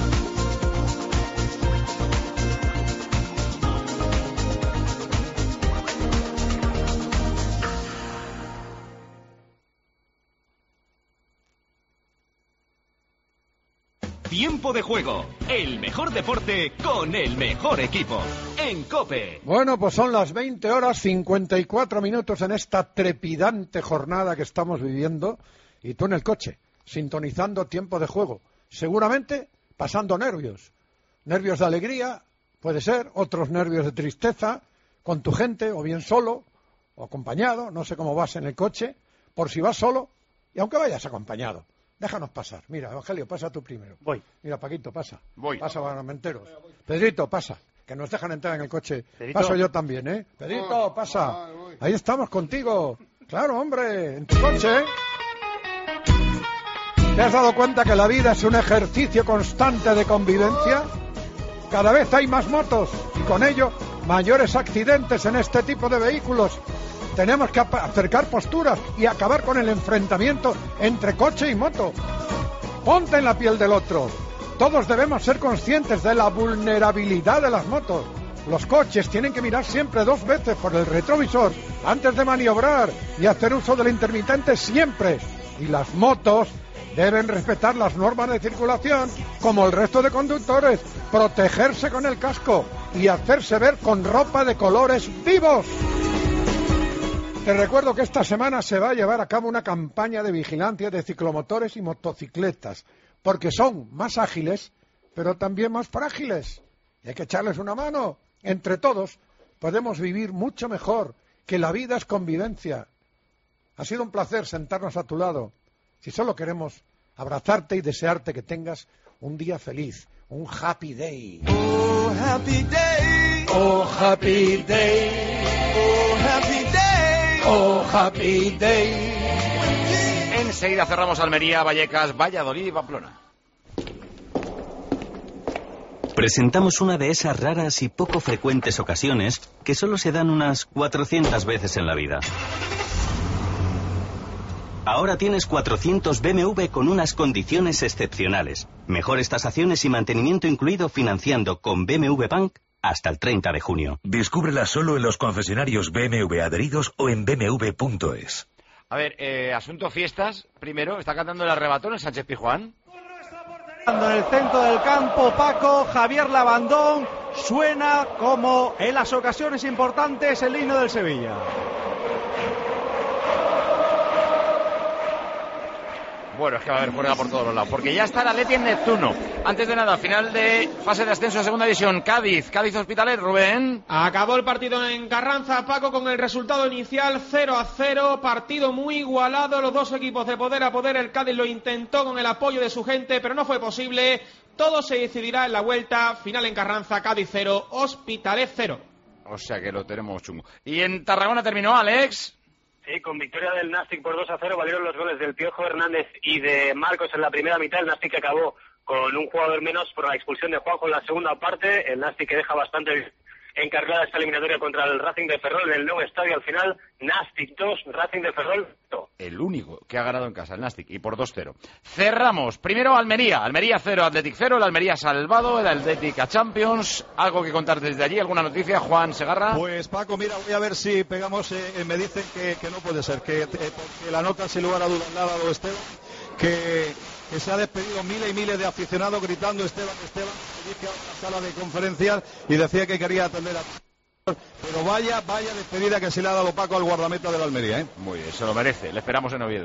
Tiempo de juego, el mejor deporte con el mejor equipo, en COPE. Bueno, pues son las veinte horas cincuenta y cuatro minutos en esta trepidante jornada que estamos viviendo, y tú en el coche, sintonizando Tiempo de Juego, seguramente pasando nervios, nervios de alegría, puede ser, otros nervios de tristeza, con tu gente, o bien solo, o acompañado, no sé cómo vas en el coche, por si vas solo, y aunque vayas acompañado. Déjanos pasar. Mira, Evangelio, pasa tú primero. Voy. Mira, Paquito, pasa. Voy. Pasa, Baramenteros. Pedrito, pasa. Que nos dejan entrar en el coche. Pedrito. Paso yo también, ¿eh? Pedrito, pasa. Ahí estamos contigo. Claro, hombre, en tu coche. ¿Te has dado cuenta que la vida es un ejercicio constante de convivencia? Cada vez hay más motos y con ello mayores accidentes en este tipo de vehículos. Tenemos que acercar posturas y acabar con el enfrentamiento entre coche y moto. Ponte en la piel del otro. Todos debemos ser conscientes de la vulnerabilidad de las motos. Los coches tienen que mirar siempre dos veces por el retrovisor antes de maniobrar y hacer uso del intermitente siempre. Y las motos deben respetar las normas de circulación como el resto de conductores, protegerse con el casco y hacerse ver con ropa de colores vivos. Te recuerdo que esta semana se va a llevar a cabo una campaña de vigilancia de ciclomotores y motocicletas, porque son más ágiles, pero también más frágiles. Y hay que echarles una mano. Entre todos podemos vivir mucho mejor, que la vida es convivencia. Ha sido un placer sentarnos a tu lado. Si solo queremos abrazarte y desearte que tengas un día feliz, un happy day. Oh, happy day. Oh, happy day. Oh, happy day. Oh, happy day. Enseguida cerramos Almería, Vallecas, Valladolid y Pamplona. Presentamos una de esas raras y poco frecuentes ocasiones que solo se dan unas cuatrocientas veces en la vida. Ahora tienes cuatrocientos B M W con unas condiciones excepcionales. Mejores tasaciones y mantenimiento incluido financiando con B M W Bank hasta el treinta de junio. Descúbrela solo en los concesionarios B M W adheridos o en b m w punto es. A ver, eh, asunto fiestas. Primero, está cantando el arrebatón en Sánchez Pizjuán. En el centro del campo, Paco, Javier Labandón, suena como en las ocasiones importantes el himno del Sevilla. Bueno, es que va a haber juerga por todos los lados, porque ya está el Atleti en Neptuno. Antes de nada, final de fase de ascenso a segunda división, Cádiz, Cádiz Hospitalet, Rubén. Acabó el partido en Carranza, Paco, con el resultado inicial cero a cero, partido muy igualado, los dos equipos de poder a poder, el Cádiz lo intentó con el apoyo de su gente, pero no fue posible, todo se decidirá en la vuelta, final en Carranza, Cádiz cero, Hospitalet cero. O sea que lo tenemos chungo. Y en Tarragona terminó, Alex. Sí, con victoria del Nastic por dos a cero valieron los goles del Piojo Hernández y de Marcos en la primera mitad. El Nastic acabó con un jugador menos por la expulsión de Juanjo en la segunda parte. El Nastic que deja bastante encargada esta eliminatoria contra el Racing de Ferrol en el nuevo estadio. Al final, Nastic dos, Racing de Ferrol dos. El único que ha ganado en casa, el Nastic, y por dos cero. Cerramos. Primero Almería. Almería cero, Athletic cero. El Almería salvado, el Athletic a Champions. ¿Algo que contar desde allí? ¿Alguna noticia, Juan Segarra? Pues Paco, mira, voy a ver si pegamos. Eh, me dicen que, que no puede ser, que, eh, porque la nota sin lugar a dudas nada lo Esteban, que, que se ha despedido miles y miles de aficionados gritando Esteban, Esteban. Dije a una sala de conferencias y decía que quería atender a... Pero vaya, vaya despedida que se le ha dado Paco al guardameta de la Almería, ¿eh? Muy bien, se lo merece. Le esperamos en Oviedo.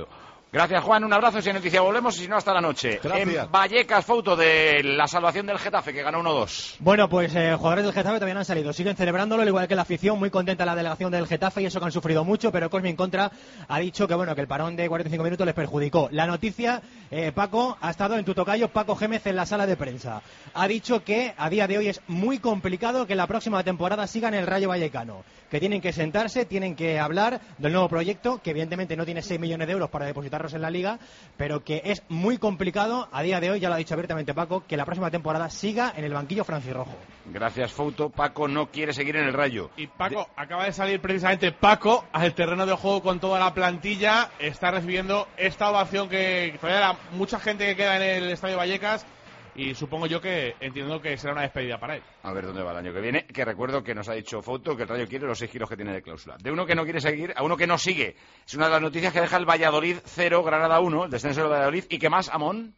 Gracias, Juan, un abrazo, si hay noticia volvemos y si no hasta la noche. Gracias. En Vallecas, foto de la salvación del Getafe, que ganó uno dos. Bueno, pues eh, jugadores del Getafe también han salido, siguen celebrándolo, al igual que la afición, muy contenta la delegación del Getafe y eso que han sufrido mucho, pero Cosme en contra ha dicho que bueno que el parón de cuarenta y cinco minutos les perjudicó. La noticia, eh, Paco, ha estado en tu tocayo, Paco Gémez, en la sala de prensa. Ha dicho que a día de hoy es muy complicado que la próxima temporada sigan el Rayo Vallecano, que tienen que sentarse, tienen que hablar del nuevo proyecto, que evidentemente no tiene seis millones de euros para depositarlos en la Liga, pero que es muy complicado a día de hoy, ya lo ha dicho abiertamente Paco, que la próxima temporada siga en el banquillo franjirrojo. Gracias, Fouto. Paco no quiere seguir en el Rayo. Y Paco, de... acaba de salir precisamente Paco al terreno de juego con toda la plantilla, está recibiendo esta ovación que todavía la, mucha gente que queda en el Estadio Vallecas. Y supongo yo que entiendo que será una despedida para él. A ver dónde va el año que viene. Que recuerdo que nos ha dicho Fouto que el Rayo quiere los seis kilos que tiene de cláusula. De uno que no quiere seguir a uno que no sigue. Es una de las noticias que deja el Valladolid cero, Granada uno, el descenso del Valladolid. ¿Y qué más, Amón?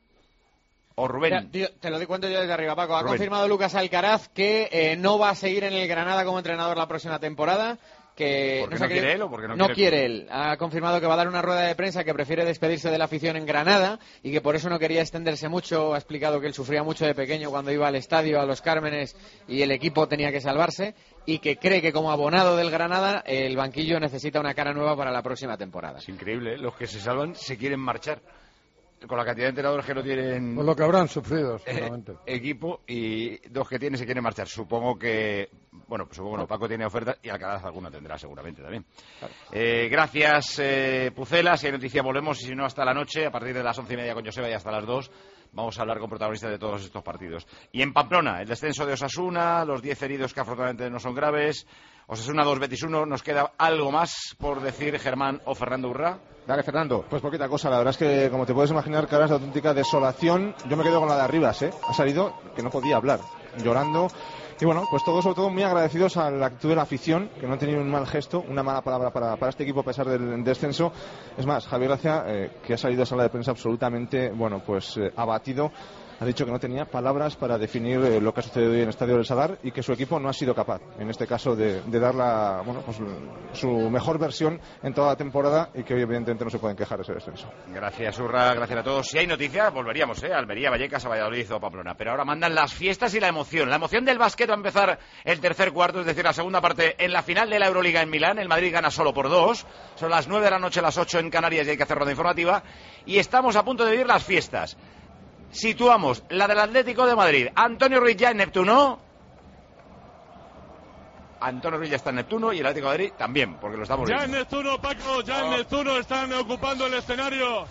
¿O Rubén? Te, te lo cuento yo desde arriba, Paco. Ha Rubén. confirmado Lucas Alcaraz que eh, no va a seguir en el Granada como entrenador la próxima temporada. Que ¿Por qué no, no sé quiere qué, él o porque no, no quiere, quiere él? Ha confirmado que va a dar una rueda de prensa, que prefiere despedirse de la afición en Granada y que por eso no quería extenderse mucho. Ha explicado que él sufría mucho de pequeño cuando iba al estadio, a los Cármenes, y el equipo tenía que salvarse, y que cree que como abonado del Granada el banquillo necesita una cara nueva para la próxima temporada. Es increíble, ¿eh? Los que se salvan se quieren marchar. Con la cantidad de entrenadores que no tienen... Por lo que habrán sufrido, seguramente. Eh, equipo, y dos que tienen se quieren marchar. Supongo que... Bueno, pues supongo no. Paco tiene ofertas y Alcaraz alguna tendrá seguramente también. Claro. Eh, gracias, eh, Pucela. Si hay noticia volvemos y si no hasta la noche, a partir de las once y media con Joseba y hasta las dos. Vamos a hablar con protagonistas de todos estos partidos. Y en Pamplona, el descenso de Osasuna, los diez heridos que afortunadamente no son graves. Osasuna dos, Betis uno. ¿Nos queda algo más por decir, Germán o Fernando Urra? Dale, Fernando. Pues poquita cosa. La verdad es que, como te puedes imaginar, caras de auténtica desolación. Yo me quedo con la de Arribas, ¿eh? Ha salido que no podía hablar, llorando. Y bueno, pues todos, sobre todo, muy agradecidos a la actitud de la afición, que no han tenido un mal gesto, una mala palabra para, para este equipo a pesar del descenso. Es más, Javier Gracia, eh, que ha salido a sala de prensa absolutamente, bueno, pues eh, abatido. Ha dicho que no tenía palabras para definir eh, lo que ha sucedido hoy en el Estadio del Sadar y que su equipo no ha sido capaz, en este caso, de, de dar la, bueno, pues, su mejor versión en toda la temporada y que hoy, evidentemente, no se pueden quejar de ese descenso. Gracias, Urra, gracias a todos. Si hay noticias, volveríamos, ¿eh? Almería, Vallecas, a Valladolid o Pamplona. Pero ahora mandan las fiestas y la emoción. La emoción del básquet va a empezar el tercer cuarto, es decir, la segunda parte en la final de la Euroliga en Milán. El Madrid gana solo por dos. Son las nueve de la noche, las ocho en Canarias y hay que hacer ronda informativa. Y estamos a punto de vivir las fiestas. Situamos la del Atlético de Madrid. Antonio Ruiz ya en Neptuno. Antonio Ruiz ya está en Neptuno y el Atlético de Madrid también, porque lo estamos viendo. Ya en Neptuno, Paco, ya oh. en Neptuno están ocupando el escenario.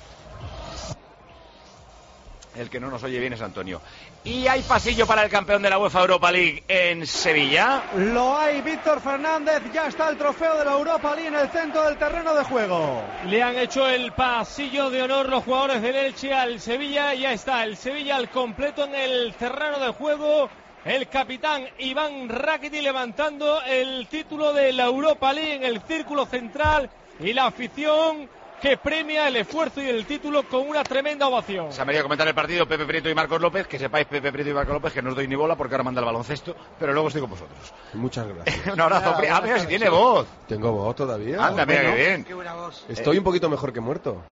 El que no nos oye bien es Antonio. ¿Y hay pasillo para el campeón de la UEFA Europa League en Sevilla? Lo hay, Víctor Fernández. Ya está el trofeo de la Europa League en el centro del terreno de juego. Le han hecho el pasillo de honor los jugadores del Elche al Sevilla. Ya está el Sevilla al completo en el terreno de juego. El capitán Iván Rakiti levantando el título de la Europa League en el círculo central. Y la afición que premia el esfuerzo y el título con una tremenda ovación. Se me iría a comentar el partido Pepe Prieto y Marcos López. Que sepáis, Pepe Prieto y Marcos López, que no os doy ni bola porque ahora manda el baloncesto, pero luego estoy con vosotros. Muchas gracias. Un abrazo. Ah, mira, si tiene voz. Tengo voz todavía. Anda, mira, bueno, qué bien. Qué buena voz. Estoy eh. un poquito mejor que muerto.